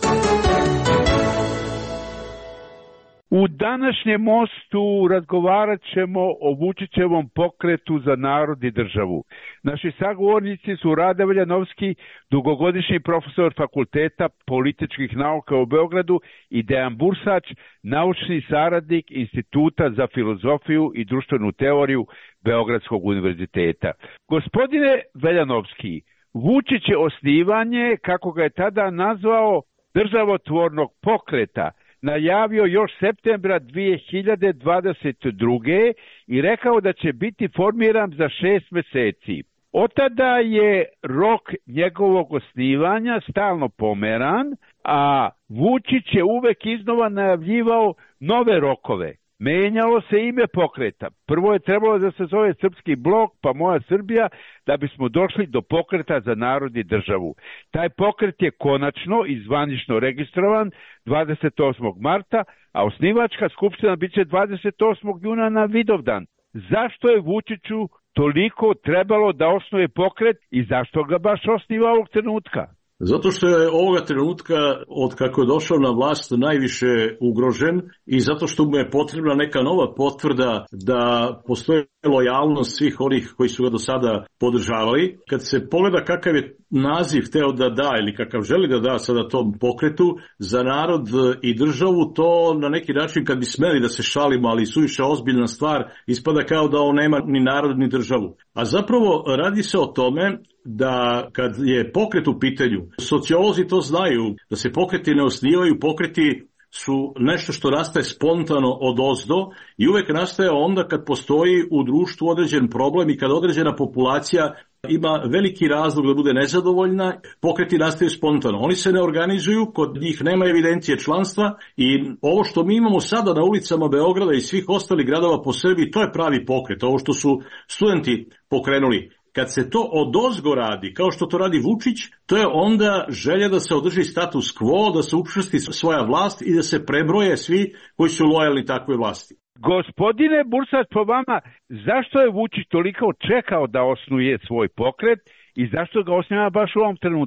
U današnjem mostu razgovarat ćemo o Vučićevom pokretu za narod i državu. Naši sagovornici su Rade Veljanovski, dugogodišnji profesor Fakulteta političkih nauka u Beogradu, i Dejan Bursać, naučni saradnik Instituta za filozofiju i društvenu teoriju Beogradskog univerziteta. Gospodine Veljanovski, Vučić je osnivanje, kako ga je tada nazvao, državotvornog pokreta najavio još septembra dve hiljade dvadeset druge. i rekao da će biti formiran za šest meseci. Od tada je rok njegovog osnivanja stalno pomeran, a Vučić je uvek iznova najavljivao nove rokove. Menjalo se ime pokreta. Prvo je trebalo da se zove Srpski blok, pa Moja Srbija, da bismo došli do pokreta za narod i državu. Taj pokret je konačno i zvanično registrovan dvadeset osmog marta, a osnivačka skupština biće dvadeset osmog juna na Vidovdan. Zašto je Vučiću toliko trebalo da osnuje pokret i zašto ga baš osniva ovog trenutka? Zato što je ovoga trenutka, od kako je došao na vlast, najviše ugrožen i zato što mu je potrebna neka nova potvrda da postoje lojalnost svih onih koji su ga do sada podržavali. Kad se pogleda kakav je naziv hteo da da ili kakav želi da da sada tom pokretu za narod i državu, to na neki način, kad bi smeli da se šalimo, ali suviše ozbiljna stvar, ispada kao da on nema ni narod ni državu. A zapravo radi se o tome da kad je pokret u pitanju, sociolozi to znaju, da se pokreti ne osnivaju, pokreti su nešto što nastaje spontano odozdo i uvek nastaje onda kad postoji u društvu određen problem i kad određena populacija ima veliki razlog da bude nezadovoljna, pokreti nastaju spontano. Oni se ne organizuju, kod njih nema evidencije članstva i ovo što mi imamo sada na ulicama Beograda i svih ostalih gradova po Srbiji, to je pravi pokret, ovo što su studenti pokrenuli. Kad se to odozgo radi, kao što to radi Vučić, to je onda želja da se održi status quo, da se učvrsti svoja vlast i da se prebroje svi koji su lojalni takvoj vlasti. Gospodine Bursać, po vama, zašto je Vučić toliko čekao da osnuje svoj pokret i zašto ga osniva baš u ovom trenutku?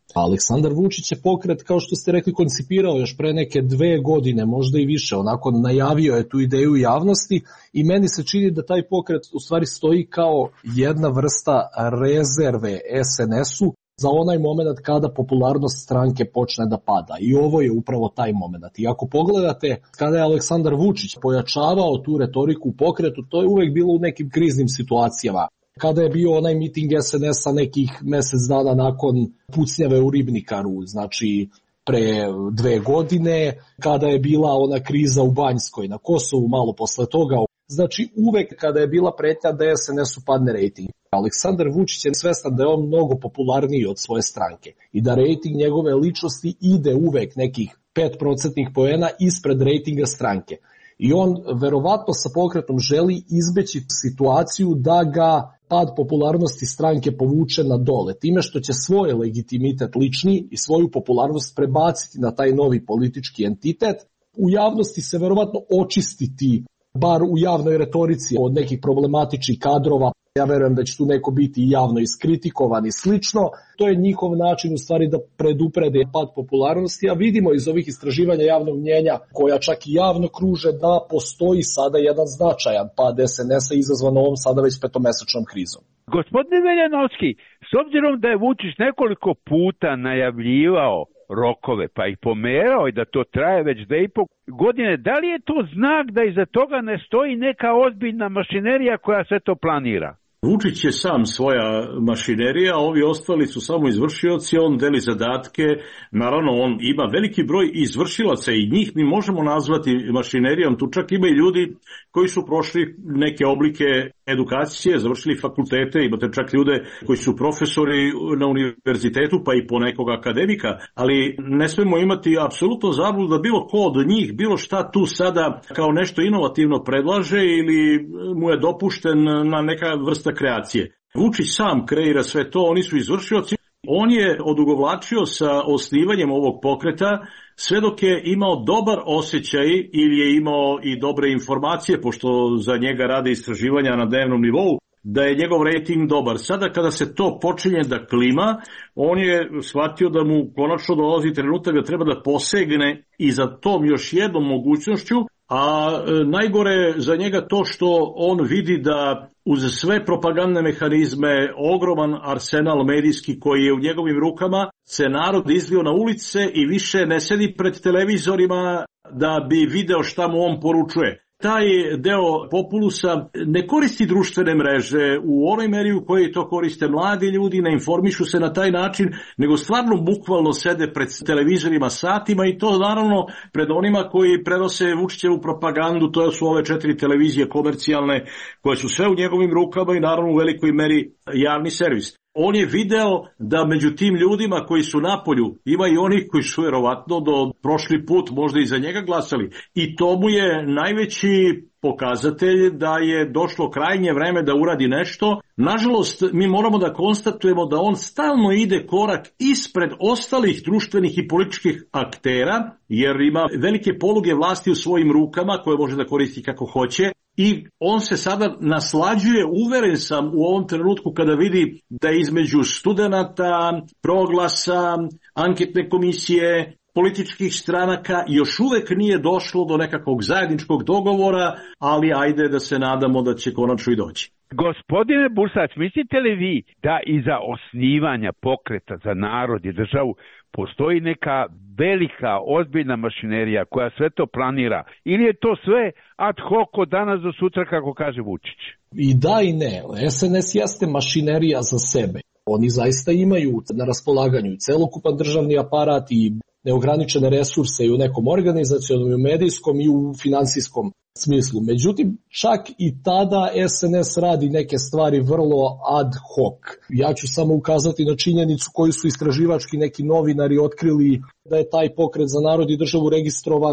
Aleksandar Vučić je pokret, kao što ste rekli, koncipirao još pre neke dve godine, možda i više, onako najavio je tu ideju javnosti i meni se čini da taj pokret u stvari stoji kao jedna vrsta rezerve es en esu za onaj moment kada popularnost stranke počne da pada. I ovo je upravo taj moment. I ako pogledate kada je Aleksandar Vučić pojačavao tu retoriku u pokretu, to je uvek bilo u nekim kriznim situacijama. Kada je bio onaj miting es en esa nekih mesec dana nakon pucnjave u Ribnikaru, znači pre dve godine, kada je bila ona kriza u Banjskoj, na Kosovu malo posle toga. Znači uvek kada je bila pretnja da es en esu padne rejting. Aleksandar Vučić je svestan da je on mnogo popularniji od svoje stranke i da rejting njegove ličnosti ide uvek nekih pet procentnih poena ispred rejtinga stranke. I on verovatno sa pokretom želi izbeći situaciju da ga pad popularnosti stranke povuče na dole, time što će svoj legitimitet lični i svoju popularnost prebaciti na taj novi politički entitet. U javnosti se verovatno očistiti, bar u javnoj retorici, od nekih problematičnih kadrova. Ja verujem da će tu neko biti javno iskritikovan i slično. To je njihov način u stvari da preduprede pad popularnosti, a vidimo iz ovih istraživanja javnog mnjenja, koja čak i javno kruže, da postoji sada jedan značajan pad es en esa izazvan ovom sada već petomesečnom krizom. Gospodine Veljanovski, s obzirom da je Vučić nekoliko puta najavljivao rokove, pa ih pomerao i da to traje već dve i po godine, da li je to znak da iza toga ne stoji neka ozbiljna mašinerija koja sve to planira? Vučić je sam svoja mašinerija, ovi ostali su samo izvršioci, on deli zadatke, naravno on ima veliki broj izvršilaca i njih mi možemo nazvati mašinerijom, tu čak ima i ljudi koji su prošli neke oblike edukacije, završili fakultete, imate čak ljude koji su profesori na univerzitetu pa i ponekog akademika, ali ne smemo imati apsolutno zabludu da bilo ko od njih, bilo šta tu sada kao nešto inovativno predlaže ili mu je dopušten na neka vrsta kreacije. Vučić sam kreira sve to, oni su izvršioci. On je odugovlačio sa osnivanjem ovog pokreta sve dok je imao dobar osjećaj ili je imao i dobre informacije, pošto za njega rade istraživanja na dnevnom nivou, da je njegov rejting dobar. Sada kada se to počinje da klima, on je shvatio da mu konačno dolazi trenutak da treba da posegne i za tom još jednom mogućnošću, a najgore za njega to što on vidi da uz sve propagandne mehanizme, ogroman arsenal medijski koji je u njegovim rukama, se narod izlio na ulice i više ne sedi pred televizorima da bi video šta mu on poručuje. Taj deo populusa ne koristi društvene mreže u onoj meri u kojoj to koriste mladi ljudi, ne informišu se na taj način, nego stvarno bukvalno sede pred televizorima satima i to naravno pred onima koji prenose Vučićevu propagandu, to su ove četiri televizije komercijalne koje su sve u njegovim rukama i naravno u velikoj meri javni servis. On je video da među tim ljudima koji su napolju ima i onih koji su vjerovatno do prošli put možda i za njega glasali. I to mu je najveći pokazatelj da je došlo krajnje vreme da uradi nešto. Nažalost, mi moramo da konstatujemo da on stalno ide korak ispred ostalih društvenih i političkih aktera, jer ima velike poluge vlasti u svojim rukama koje može da koristi kako hoće. I on se sada naslađuje, uveren sam u ovom trenutku kada vidi da između studenata, Proglasa, anketne komisije, političkih stranaka još uvek nije došlo do nekakvog zajedničkog dogovora, ali ajde da se nadamo da će konačno i doći. Gospodine Bursač, mislite li vi da iza osnivanja pokreta za narod i državu postoji neka velika, ozbiljna mašinerija koja sve to planira? Ili je to sve ad hoc od danas do sutra, kako kaže Vučić? I da i ne. es en es jeste mašinerija za sebe. Oni zaista imaju na raspolaganju celokupan državni aparat i neograničene resurse i u nekom organizacionom, i u medijskom i u finansijskom smislu. Međutim, čak i tada es en es radi neke stvari vrlo ad hoc. Ja ću samo ukazati na činjenicu koju su istraživački neki novinari otkrili, da je taj pokret za narod i državu registrovan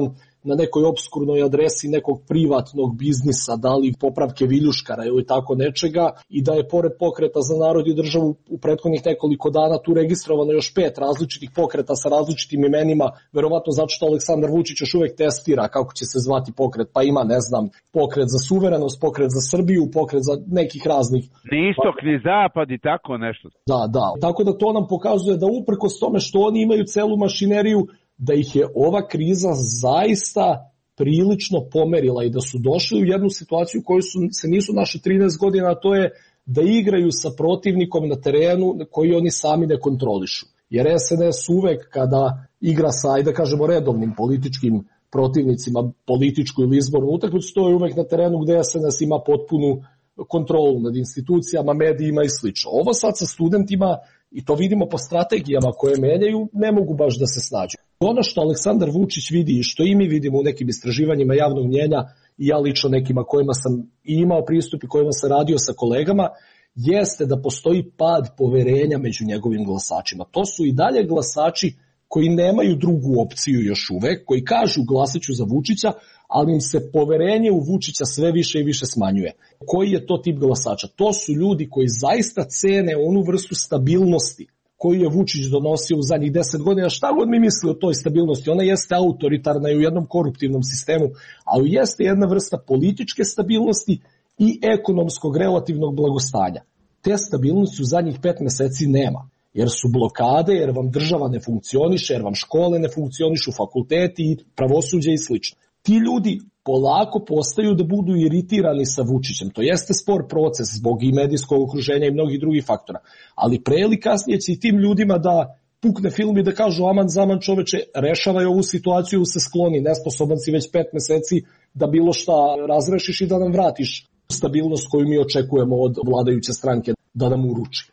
na nekoj obskurnoj adresi nekog privatnog biznisa, da li popravke viljuškara ili tako nečega, i da je pored pokreta za narod i državu u prethodnih nekoliko dana tu registrovano još pet različitih pokreta sa različitim imenima, verovatno zato što Aleksandar Vučić još uvek testira kako će se zvati pokret, pa ima, ne znam, pokret za suverenost, pokret za Srbiju, pokret za nekih raznih. Ni istok, ni zapad i tako nešto. Da, da. Tako da to nam pokazuje da uprkos tome što oni imaju celu mašineriju, da ih je ova kriza zaista prilično pomerila i da su došli u jednu situaciju koju su, se nisu naše trinaest godina, a to je da igraju sa protivnikom na terenu koji oni sami ne kontrolišu. Jer S N S uvek kada igra sa, ajde da kažemo, redovnim političkim protivnicima, političku ili izbornu utakmicu, to je uvek na terenu gde S N S ima potpunu kontrolu nad institucijama, medijima i slično. Ovo sad sa studentima, i to vidimo po strategijama koje menjaju, ne mogu baš da se snađu. Ono što Aleksandar Vučić vidi i što i mi vidimo u nekim istraživanjima javnog mnjenja, i ja lično nekima kojima sam i imao pristup i kojima sam radio sa kolegama, jeste da postoji pad poverenja među njegovim glasačima. To su i dalje glasači koji nemaju drugu opciju još uvek, koji kažu glasaću za Vučića, ali im se poverenje u Vučića sve više i više smanjuje. Koji je to tip glasača? To su ljudi koji zaista cene onu vrstu stabilnosti koju je Vučić donosio u zadnjih deset godina. Šta god mi misli o toj stabilnosti, ona jeste autoritarna i u jednom koruptivnom sistemu, ali jeste jedna vrsta političke stabilnosti i ekonomskog relativnog blagostanja. Te stabilnosti u zadnjih pet meseci nema, jer su blokade, jer vam država ne funkcioniše, jer vam škole ne funkcionišu, fakulteti, pravosuđe i slično. Ti ljudi polako postaju da budu iritirani sa Vučićem. To jeste spor proces zbog i medijskog okruženja i mnogih drugih faktora. Ali pre ili kasnije će i tim ljudima da pukne film i da kažu aman zaman čoveče, rešavaj ovu situaciju, se skloni, nesposoban si već pet meseci da bilo šta razrešiš i da nam vratiš stabilnost koju mi očekujemo od vladajuće stranke da nam uruči.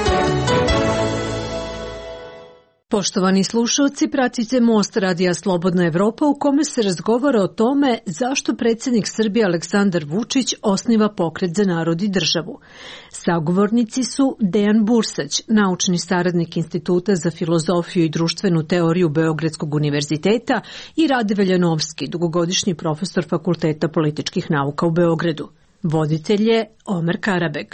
Poštovani slušalci, pratite Most Radija Slobodna Evropa u kome se razgovara o tome zašto predsjednik Srbije Aleksandar Vučić osniva pokret za narod i državu. Sagovornici su Dejan Bursać, naučni saradnik Instituta za filozofiju i društvenu teoriju Beogradskog univerziteta, i Rade Veljanovski, dugogodišnji profesor Fakulteta političkih nauka u Beogradu. Voditelj je Omer Karabek.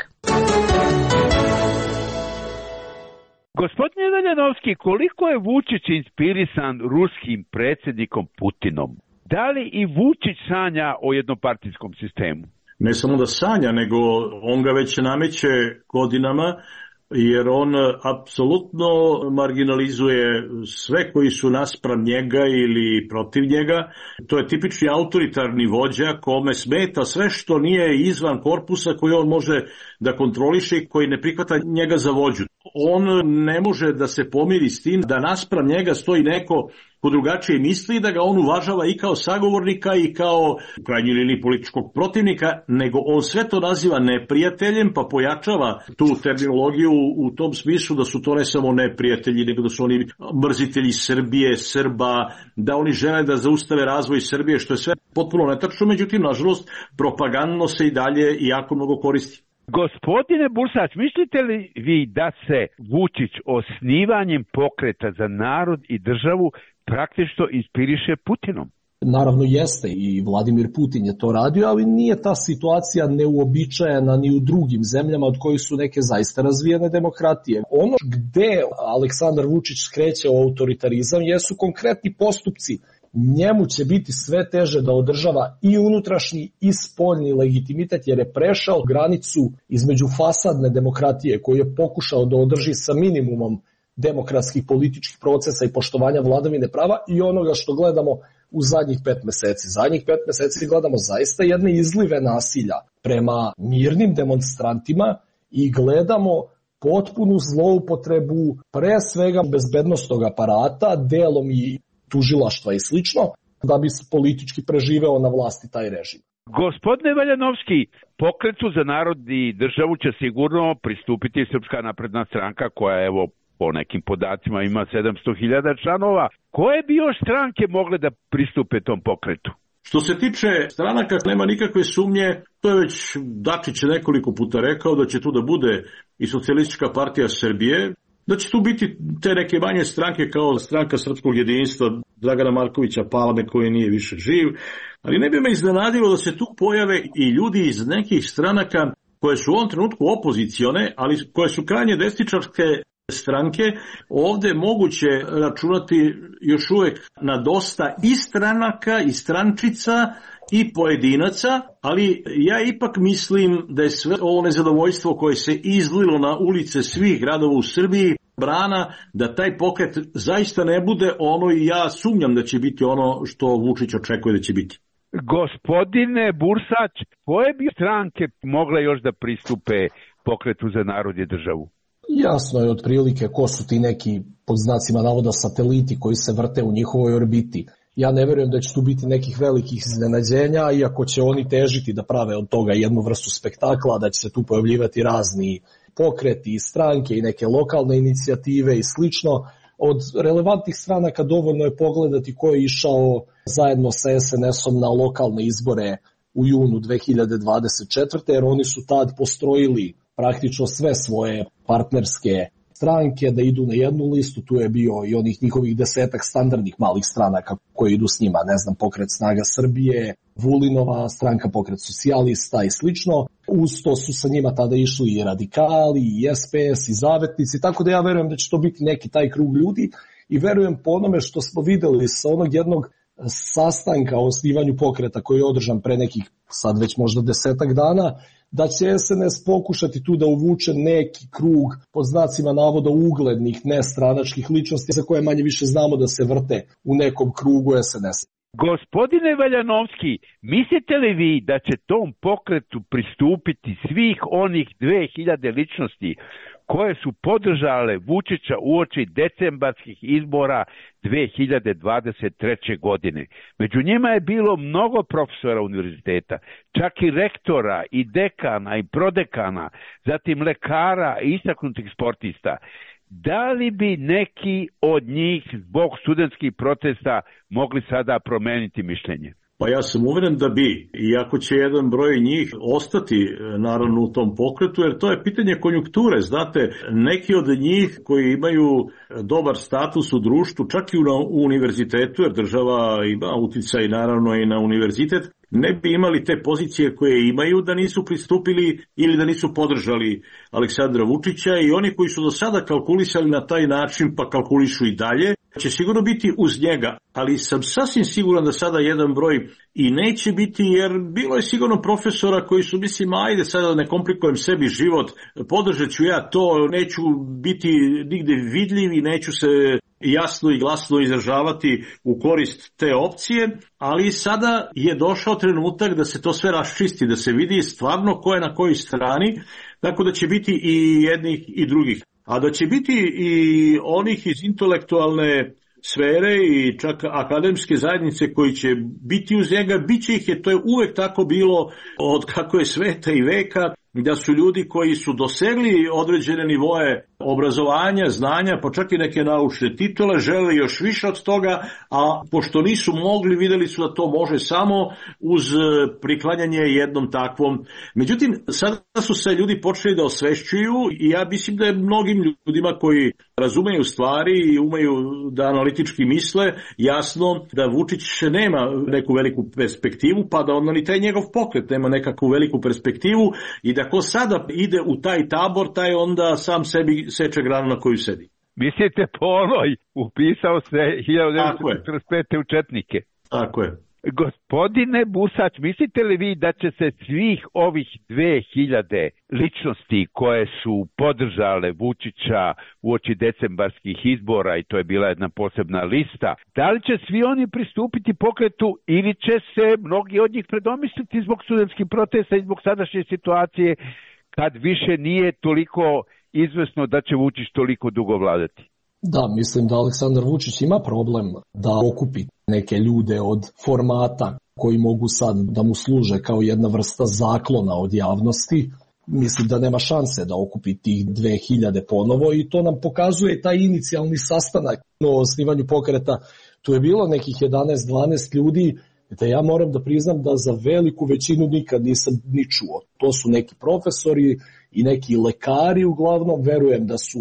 Gospodine Veljanovski, koliko je Vučić inspirisan ruskim predsjednikom Putinom? Da li i Vučić sanja o jednopartijskom sistemu? Ne samo da sanja, nego on ga već nameće godinama, jer on apsolutno marginalizuje sve koji su naspram njega ili protiv njega. To je tipični autoritarni vođa kome smeta sve što nije izvan korpusa koji on može da kontroliše i koji ne prihvata njega za vođu. On ne može da se pomiri s tim da naspram njega stoji neko ko drugačije misli, da ga on uvažava i kao sagovornika i kao u krajnjoj liniji političkog protivnika, nego on sve to naziva neprijateljem, pa pojačava tu terminologiju u tom smislu da su to ne samo neprijatelji, nego da su oni mrzitelji Srbije, Srba, da oni žele da zaustave razvoj Srbije, što je sve potpuno netačno, međutim, nažalost, propagandno se i dalje jako mnogo koristi. Gospodine Bursać, mislite li vi da se Vučić osnivanjem pokreta za narod i državu praktično inspiriše Putinom? Naravno jeste, i Vladimir Putin je to radio, ali nije ta situacija neuobičajena ni u drugim zemljama od kojih su neke zaista razvijene demokratije. Ono gde Aleksandar Vučić skreće o autoritarizam jesu konkretni postupci. Njemu će biti sve teže da održava i unutrašnji i spoljni legitimitet, jer je prešao granicu između fasadne demokratije koju je pokušao da održi sa minimumom demokratskih političkih procesa i poštovanja vladavine prava i onoga što gledamo u zadnjih pet meseci. Zadnjih pet meseci gledamo zaista jedne izlive nasilja prema mirnim demonstrantima i gledamo potpunu zloupotrebu pre svega bezbednosnog aparata, delom i tužilaštva i slično, da bi politički preživeo na vlasti taj režim. Gospodine Veljanovski, pokretu za narod i državu će sigurno pristupiti Srpska napredna stranka koja, evo, po nekim podacima ima sedamsto hiljada članova. Koje bi još stranke mogle da pristupe tom pokretu? Što se tiče stranaka, nema nikakve sumnje, to je već Dačić nekoliko puta rekao da će tu da bude i Socijalistička partija Srbije. da će tu biti te neke manje stranke kao stranka Srpskog jedinstva Dragana Markovića Palme koji nije više živ, ali ne bi me iznenadilo da se tu pojave i ljudi iz nekih stranaka koje su u ovom trenutku opozicione, ali koje su krajnje desničarske stranke. Ovde je moguće računati još uvek na dosta i stranaka i strančica i pojedinaca, ali ja ipak mislim da je sve ovo nezadovoljstvo koje se izlilo na ulice svih gradova u Srbiji brana da taj pokret zaista ne bude ono, i ja sumnjam da će biti ono što Vučić očekuje da će biti. Gospodine Bursać, koje bi stranke mogle još da pristupe pokretu za narod i državu? Jasno je otprilike ko su ti neki, pod znacima navoda, sateliti koji se vrte u njihovoj orbiti. Ja ne verujem da će tu biti nekih velikih iznenađenja, iako će oni težiti da prave od toga jednu vrstu spektakla, da će se tu pojavljivati razni pokreti i stranke i neke lokalne inicijative i slično. Od relevantnih stranaka dovoljno je pogledati ko je išao zajedno sa es en esom na lokalne izbore u junu dve hiljade dvadeset četvrte. jer oni su tad postrojili praktično sve svoje partnerske stranke da idu na jednu listu. Tu je bio i onih njihovih desetak standardnih malih stranaka koji idu s njima, ne znam, Pokret Snaga Srbije, Vulinova stranka, Pokret socijalista i slično. Uz to su sa njima tada išli i radikali, i es pe es, i zavetnici, tako da ja verujem da će to biti neki taj krug ljudi i verujem po onome što smo videli sa onog jednog sastanka o osnivanju pokreta koji je održan pre nekih sad već možda desetak dana, da će es en es pokušati tu da uvuče neki krug pod znacima navoda uglednih nestranačkih ličnosti za koje manje više znamo da se vrte u nekom krugu es en es. Gospodine Veljanovski, mislite li vi da će tom pokretu pristupiti svih onih dve hiljade ličnosti koje su podržale Vučića uoči decembarskih izbora dve hiljade dvadeset treće. godine? Među njima je bilo mnogo profesora univerziteta, čak i rektora, i dekana, i prodekana, zatim lekara i istaknutih sportista. Da li bi neki od njih zbog studentskih protesta mogli sada promeniti mišljenje? Pa ja sam uveren da bi, iako će jedan broj njih ostati naravno u tom pokretu, jer to je pitanje konjunkture. Znate, neki od njih koji imaju dobar status u društvu, čak i u univerzitetu, jer država ima uticaj naravno i na univerzitet, ne bi imali te pozicije koje imaju da nisu pristupili ili da nisu podržali Aleksandra Vučića, i oni koji su do sada kalkulisali na taj način pa kalkulišu i dalje, će sigurno biti uz njega, ali sam sasvim siguran da sada jedan broj i neće biti, jer bilo je sigurno profesora koji su, mislim, ajde sada ne komplikujem sebi život, podržat ću ja to, neću biti nigde vidljiv i neću se jasno i glasno izražavati u korist te opcije, ali sada je došao trenutak da se to sve raščisti, da se vidi stvarno ko je na kojoj strani, tako da će biti i jednih i drugih. A da će biti i onih iz intelektualne sfere i čak akademske zajednice koji će biti uz njega, bit će ih, jer to je uvek tako bilo od kako je sveta i veka, da su ljudi koji su dosegli određene nivoe obrazovanja, znanja, pa čak i neke naučne titule, žele još više od toga, a pošto nisu mogli, videli su da to može samo uz priklanjanje jednom takvom. Međutim, sada su se ljudi počeli da osvešćuju i ja mislim da je mnogim ljudima koji razumeju stvari i umeju da analitički misle, jasno da Vučić nema neku veliku perspektivu, pa da onda ni taj njegov pokret nema nekakvu veliku perspektivu, i da ko sada ide u taj tabor, taj onda sam sebi seče granu na koju sedi. Mislite po onoj, upisao se hiljadu devetsto četrdeset pete u četnike. Tako je. Gospodine Busać, mislite li vi da će se svih ovih dve hiljade ličnosti koje su podržale Vučića uoči decembarskih izbora, i to je bila jedna posebna lista, da li će svi oni pristupiti pokretu ili će se mnogi od njih predomisliti zbog studentskih protesta i zbog sadašnje situacije, kad više nije toliko izvesno da će Vučić toliko dugo vladati? Da, mislim da Aleksandar Vučić ima problem da okupi neke ljude od formata koji mogu sad da mu služe kao jedna vrsta zaklona od javnosti. Mislim da nema šanse da okupi tih dve hiljade ponovo, i to nam pokazuje taj inicijalni sastanak o osnivanju pokreta. Tu je bilo nekih jedanaest dvanaest ljudi, da ja moram da priznam da za veliku većinu nikad nisam ni čuo. To su neki profesori i neki lekari uglavnom, verujem da su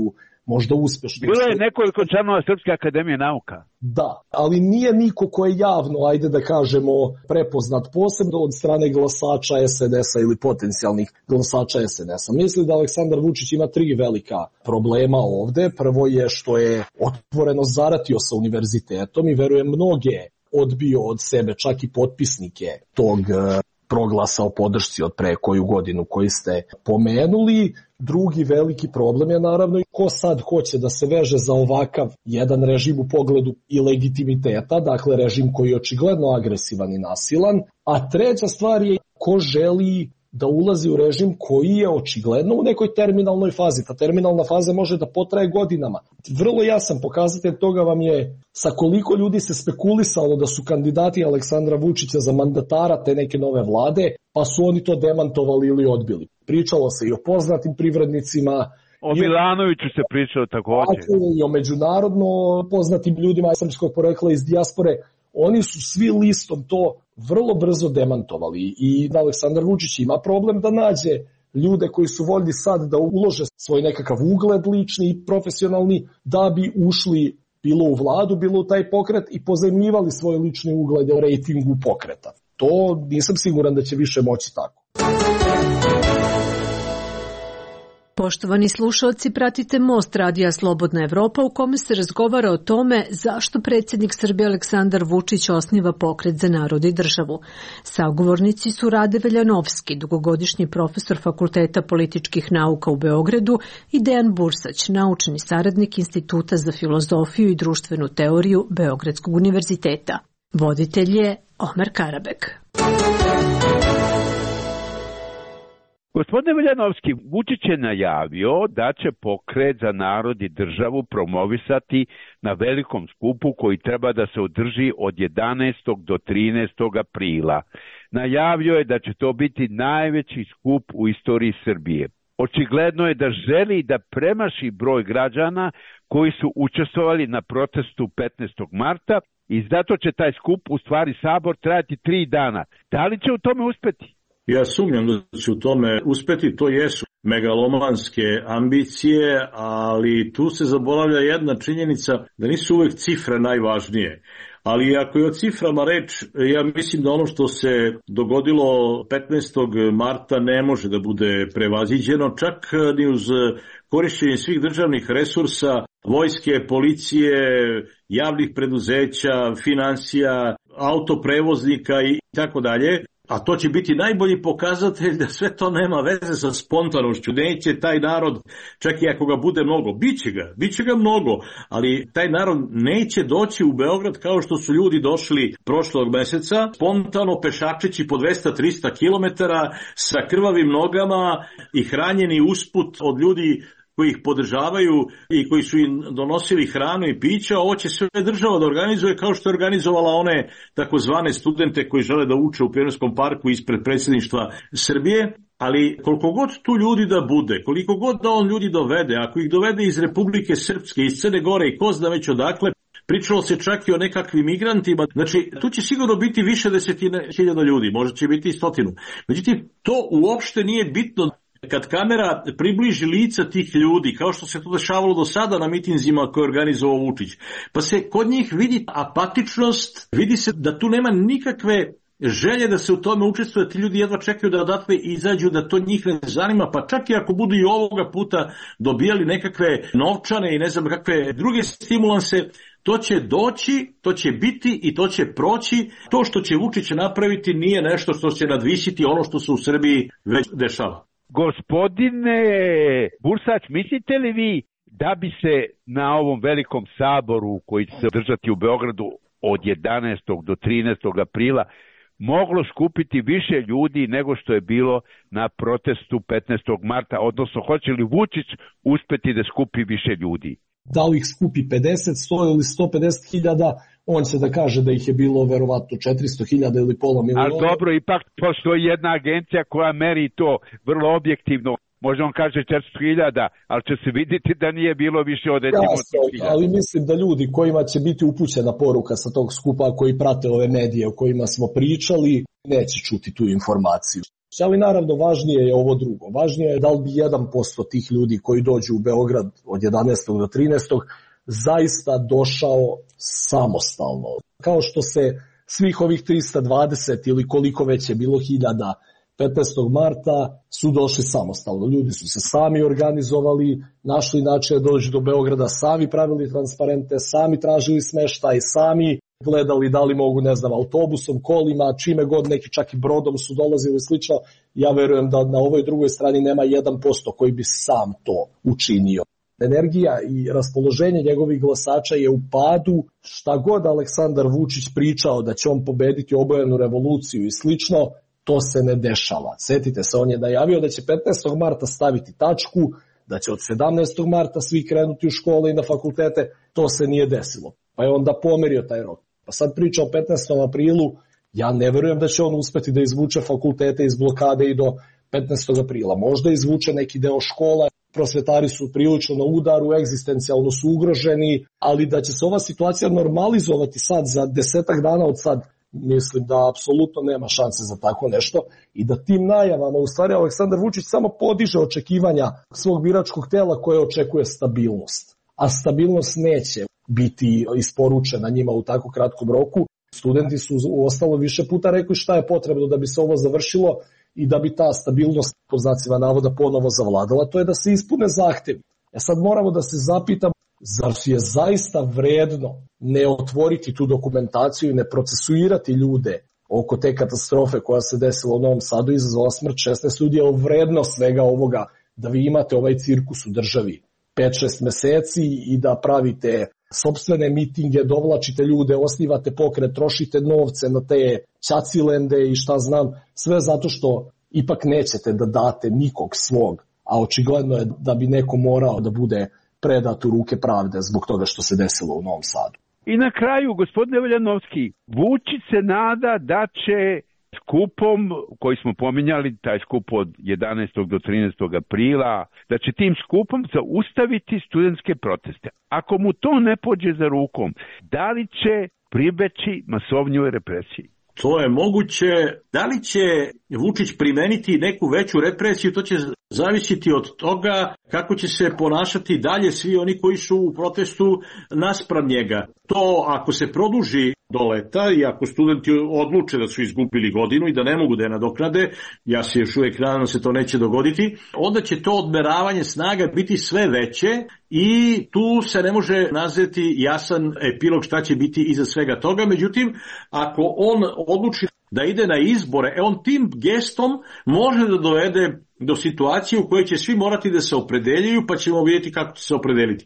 možda uspešno. Bilo je nekoliko članova Srpske akademije nauka. Da, ali nije niko ko je javno, ajde da kažemo, prepoznat posebno od strane glasača es en es-a ili potencijalnih glasača es en es-a. Mislim da Aleksandar Vučić ima tri velika problema ovde. Prvo je što je otvoreno zaratio sa univerzitetom i verujem mnoge odbio od sebe, čak i potpisnike tog proglasa o podršci od pre koju godinu koji ste pomenuli. Drugi veliki problem je naravno i ko sad hoće da se veže za ovakav jedan režim u pogledu i legitimiteta, dakle režim koji je očigledno agresivan i nasilan. A treća stvar je ko želi da ulazi u režim koji je očigledno u nekoj terminalnoj fazi. Ta terminalna faza može da potraje godinama. Vrlo jasan pokazatelj toga vam je sa koliko ljudi se spekulisalo da su kandidati Aleksandra Vučića za mandatara te neke nove vlade, pa su oni to demantovali ili odbili. Pričalo se i o poznatim privrednicima. O Milanoviću se pričalo također. I o međunarodno poznatim ljudima srpskog porekla iz dijaspore. Oni su svi listom to vrlo brzo demantovali i Aleksandar Vučić ima problem da nađe ljude koji su voljni sad da ulože svoj nekakav ugled lični i profesionalni da bi ušli bilo u vladu, bilo u taj pokret i pozajmljivali svoj lični ugled u rejtingu pokreta. To nisam siguran da će više moći tako. Poštovani slušalci, pratite Most radija Slobodna Evropa u kome se razgovara o tome zašto predsjednik Srbije Aleksandar Vučić osniva pokret za narod i državu. Sagovornici su Rade Veljanovski, dugogodišnji profesor Fakulteta političkih nauka u Beogradu, i Dejan Bursać, naučni saradnik Instituta za filozofiju i društvenu teoriju Beogradskog univerziteta. Voditelj je Omer Karabek. Gospodine Veljanovski, Vučić je najavio da će pokret za narod i državu promovisati na velikom skupu koji treba da se održi od jedanaestog do trinaestog aprila. Najavio je da će to biti najveći skup u istoriji Srbije. Očigledno je da želi da premaši broj građana koji su učestvovali na protestu petnaestog marta i zato će taj skup, u stvari sabor, trajati tri dana. Da li će u tome uspeti? Ja sumnjam da će u tome uspeti, to jesu megalomanske ambicije, ali tu se zaboravlja jedna činjenica da nisu uvek cifre najvažnije. Ali ako je o ciframa reč, ja mislim da ono što se dogodilo petnaestog marta ne može da bude prevaziđeno, čak ni uz korišćenje svih državnih resursa, vojske, policije, javnih preduzeća, finansija, autoprevoznika i tako dalje. A to će biti najbolji pokazatelj da sve to nema veze sa spontanošću. Neće taj narod, čak i ako ga bude mnogo, biće ga, biće ga mnogo, ali taj narod neće doći u Beograd kao što su ljudi došli prošlog meseca, spontano pešačeći po dvesta triста kilometara sa krvavim nogama i hranjeni usput od ljudi koji ih podržavaju i koji su im donosili hranu i pića. Ovo će sve država da organizuje kao što je organizovala one takozvane studente koji žele da uče u Pionirskom parku ispred predsjedništva Srbije. Ali koliko god tu ljudi da bude, koliko god da on ljudi dovede, ako ih dovede iz Republike Srpske, iz Crne Gore i ko zna već odakle, pričalo se čak i o nekakvim migrantima, znači tu će sigurno biti više desetine hiljada ljudi, možda će biti i stotinu. Međutim, to uopšte nije bitno. Kad kamera približi lica tih ljudi, kao što se to dešavalo do sada na mitinzima koje je organizovao Vučić, pa se kod njih vidi apatičnost, vidi se da tu nema nikakve želje da se u tome učestvuje, ti ljudi jedva čekaju da odatle izađu, da to njih ne zanima, pa čak i ako budu i ovoga puta dobijali nekakve novčane i ne znam kakve druge stimulanse, to će doći, to će biti i to će proći. To što će Vučić napraviti nije nešto što će nadvisiti ono što se u Srbiji već dešava. Gospodine Bursać, mislite li vi da bi se na ovom velikom saboru koji će se održati u Beogradu od jedanaestog do trinaestog aprila moglo skupiti više ljudi nego što je bilo na protestu petnaestog marta, odnosno hoće li Vučić uspeti da skupi više ljudi? Da li ih skupi pedeset, sto ili sto pedeset hiljada, on će da kaže da ih je bilo verovatno četiristo hiljada ili pola miliona. Ali dobro, ipak postoji jedna agencija koja meri to vrlo objektivno. Možda on kaže četiristo hiljada, ali će se vidjeti da nije bilo više od recimo sto hiljada. Ali mislim da ljudi kojima će biti upućena poruka sa tog skupa, koji prate ove medije o kojima smo pričali, neće čuti tu informaciju. Ali naravno važnije je ovo drugo. Važnije je da li bi jedan posto tih ljudi koji dođu u Beograd od jedanaestog do trinaestog zaista došao samostalno. Kao što se svih ovih trista dvadeset ili koliko već je bilo hiljada petnaestog marta su došli samostalno. Ljudi su se sami organizovali, našli način da dođu do Beograda, sami pravili transparente, sami tražili smeštaj, sami gledali da li mogu, ne znam, autobusom, kolima, čime god, neki čak i brodom su dolazili slično. Ja verujem da na ovoj drugoj strani nema jedan posto koji bi sam to učinio. Energija i raspoloženje njegovih glasača je u padu. Šta god Aleksandar Vučić pričao da će on pobediti obojenu revoluciju i slično, to se ne dešava. Sjetite se, on je najavio da će petnaestog marta staviti tačku, da će od sedamnaestog marta svi krenuti u škole i na fakultete. To se nije desilo. Pa je onda pomerio taj rok. Pa sad priča o petnaestom aprilu, ja ne verujem da će on uspeti da izvuče fakultete iz blokade i do petnaestog aprila. Možda izvuče neki deo škola, prosvetari su prilično na udaru, egzistencijalno su ugroženi, ali da će se ova situacija normalizovati sad za desetak dana od sad, mislim da apsolutno nema šanse za tako nešto i da tim najavama u stvari Aleksandar Vučić samo podiže očekivanja svog biračkog tela koje očekuje stabilnost. A stabilnost neće biti isporučena njima u tako kratkom roku. Studenti su u ostalo više puta rekli šta je potrebno da bi se ovo završilo i da bi ta stabilnost pod znacima navoda ponovo zavladala, to je da se ispune zahtevi. E sad moramo da se zapitamo, zar je zaista vredno ne otvoriti tu dokumentaciju i ne procesuirati ljude oko te katastrofe koja se desila u Novom Sadu, izazvala smrt šesnaest ljudi, je vredno svega ovoga da vi imate ovaj cirkus u državi pet šest meseci i da pravite sopstvene mitinge, dovlačite ljude, osnivate pokret, trošite novce na te ćacilende i šta znam, sve zato što ipak nećete da date nikog svog, a očigledno je da bi neko morao da bude predat u ruke pravde zbog toga što se desilo u Novom Sadu. I na kraju, gospodine Veljanovski, Vučić se nada da će skupom koji smo pominjali, taj skup od jedanaestog do trinaestog aprila, da će tim skupom zaustaviti studentske proteste. Ako mu to ne pođe za rukom, da li će pribeći masovnjoj represiji? To je moguće. Da li će Vučić primeniti neku veću represiju, to će zavisiti od toga kako će se ponašati dalje svi oni koji su u protestu naspram njega. To ako se produži do leta i ako studenti odluče da su izgubili godinu i da ne mogu da je nadoknade, ja se još uvijek nadam da se to neće dogoditi, onda će to odmeravanje snaga biti sve veće i tu se ne može nazeti jasan epilog šta će biti iza svega toga. Međutim, ako on odluči da ide na izbore, e on tim gestom može da dovede do situacije u kojoj će svi morati da se opredeljuju, pa ćemo vidjeti kako će se opredeliti.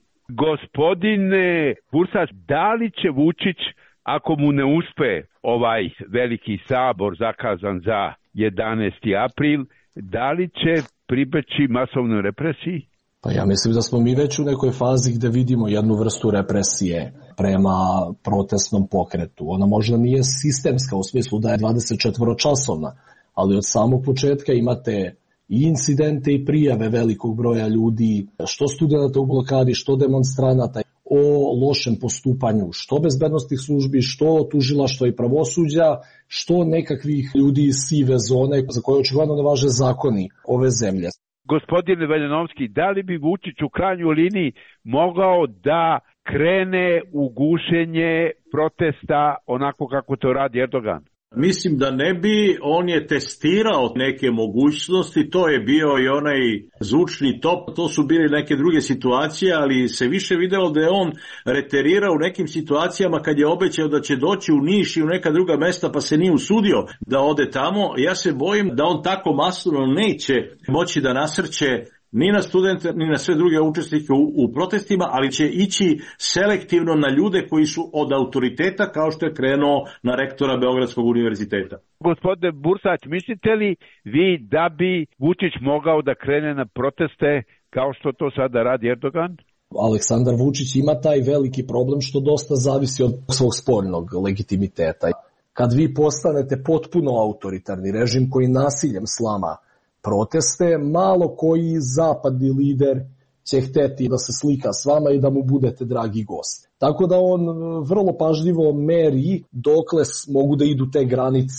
Gospodine Bursač, da li će Vučić, ako mu ne uspe ovaj veliki sabor zakazan za jedanaesti april, da li će pribeći masovnoj represiji? Pa ja mislim da smo mi već u nekoj fazi gde vidimo jednu vrstu represije prema protestnom pokretu. Ona možda nije sistemska u smislu da je dvadeset četiri časovna, ali od samog početka imate i incidente i prijave velikog broja ljudi, što studenta u blokadi, što demonstranata, o lošem postupanju, što bezbednostnih službi, što tužilaštva i pravosuđa, što nekakvih ljudi iz sive zone za koje očigledno ne važe zakoni ove zemlje. Gospodine Veljanovski, da li bi Vučić u krajnjoj liniji mogao da krene u gušenje protesta onako kako to radi Erdogan? Mislim da ne bi, on je testirao neke mogućnosti, to je bio i onaj zvučni top, to su bili neke druge situacije, ali se više videlo da je on reterirao u nekim situacijama kad je obećao da će doći u Niš i u neka druga mesta pa se nije usudio da ode tamo. Ja se bojim da on tako masovno neće moći da nasrće ni na studente, ni na sve druge učesnike u, u protestima, ali će ići selektivno na ljude koji su od autoriteta, kao što je krenuo na rektora Beogradskog univerziteta. Gospodine Bursać, mislite li vi da bi Vučić mogao da krene na proteste kao što to sada radi Erdogan? Aleksandar Vučić ima taj veliki problem što dosta zavisi od svog spoljnog legitimiteta. Kad vi postanete potpuno autoritarni režim koji nasiljem slama proteste, malo koji zapadni lider će hteti da se slika s vama i da mu budete dragi gost. Tako da on vrlo pažljivo meri dokle mogu da idu te granice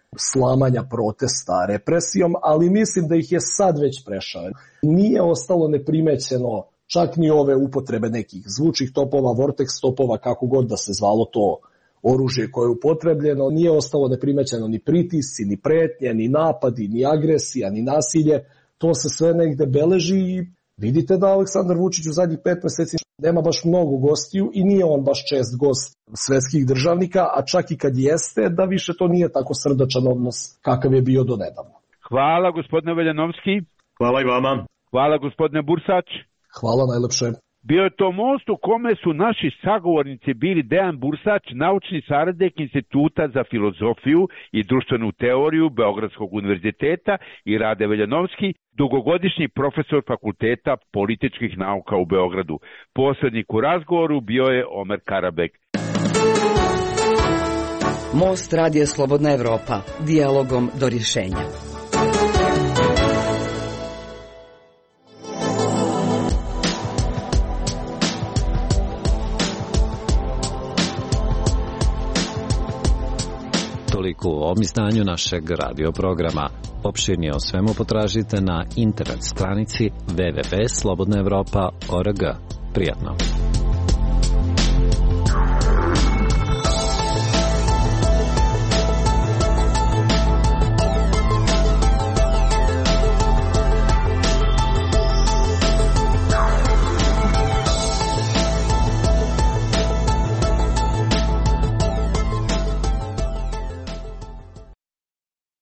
slamanja protesta represijom, ali mislim da ih je sad već prešao. Nije ostalo neprimećeno čak ni ove upotrebe nekih zvučnih topova, vortex topova, kako god da se zvalo to oružje koje je upotrebljeno, nije ostalo neprimećeno ni pritisci, ni pretnje, ni napadi, ni agresija, ni nasilje. To se sve negde beleži i vidite da Aleksandar Vučić u zadnjih pet meseci nema baš mnogo gostiju i nije on baš čest gost svetskih državnika, a čak i kad jeste, da više to nije tako srdačan odnos kakav je bio do nedavno. Hvala gospodine Veljanovski. Hvala i vama. Hvala gospodine Bursač. Hvala najlepše. Bio je to most u kome su naši sagovornici bili Dejan Bursač, naučni saradnik Instituta za filozofiju i društvenu teoriju Beogradskog univerziteta, i Rade Veljanovski, dugogodišnji profesor Fakulteta političkih nauka u Beogradu. Posrednik u razgovoru bio je Omer Karabek. Most Radija Slobodna Evropa. Dijalogom do rješenja. Toliko u ovom izdanju našeg radio programa. Opširnije o svemu potražite na internet stranici w w w tačka slobodna evropa tačka org. Prijatno.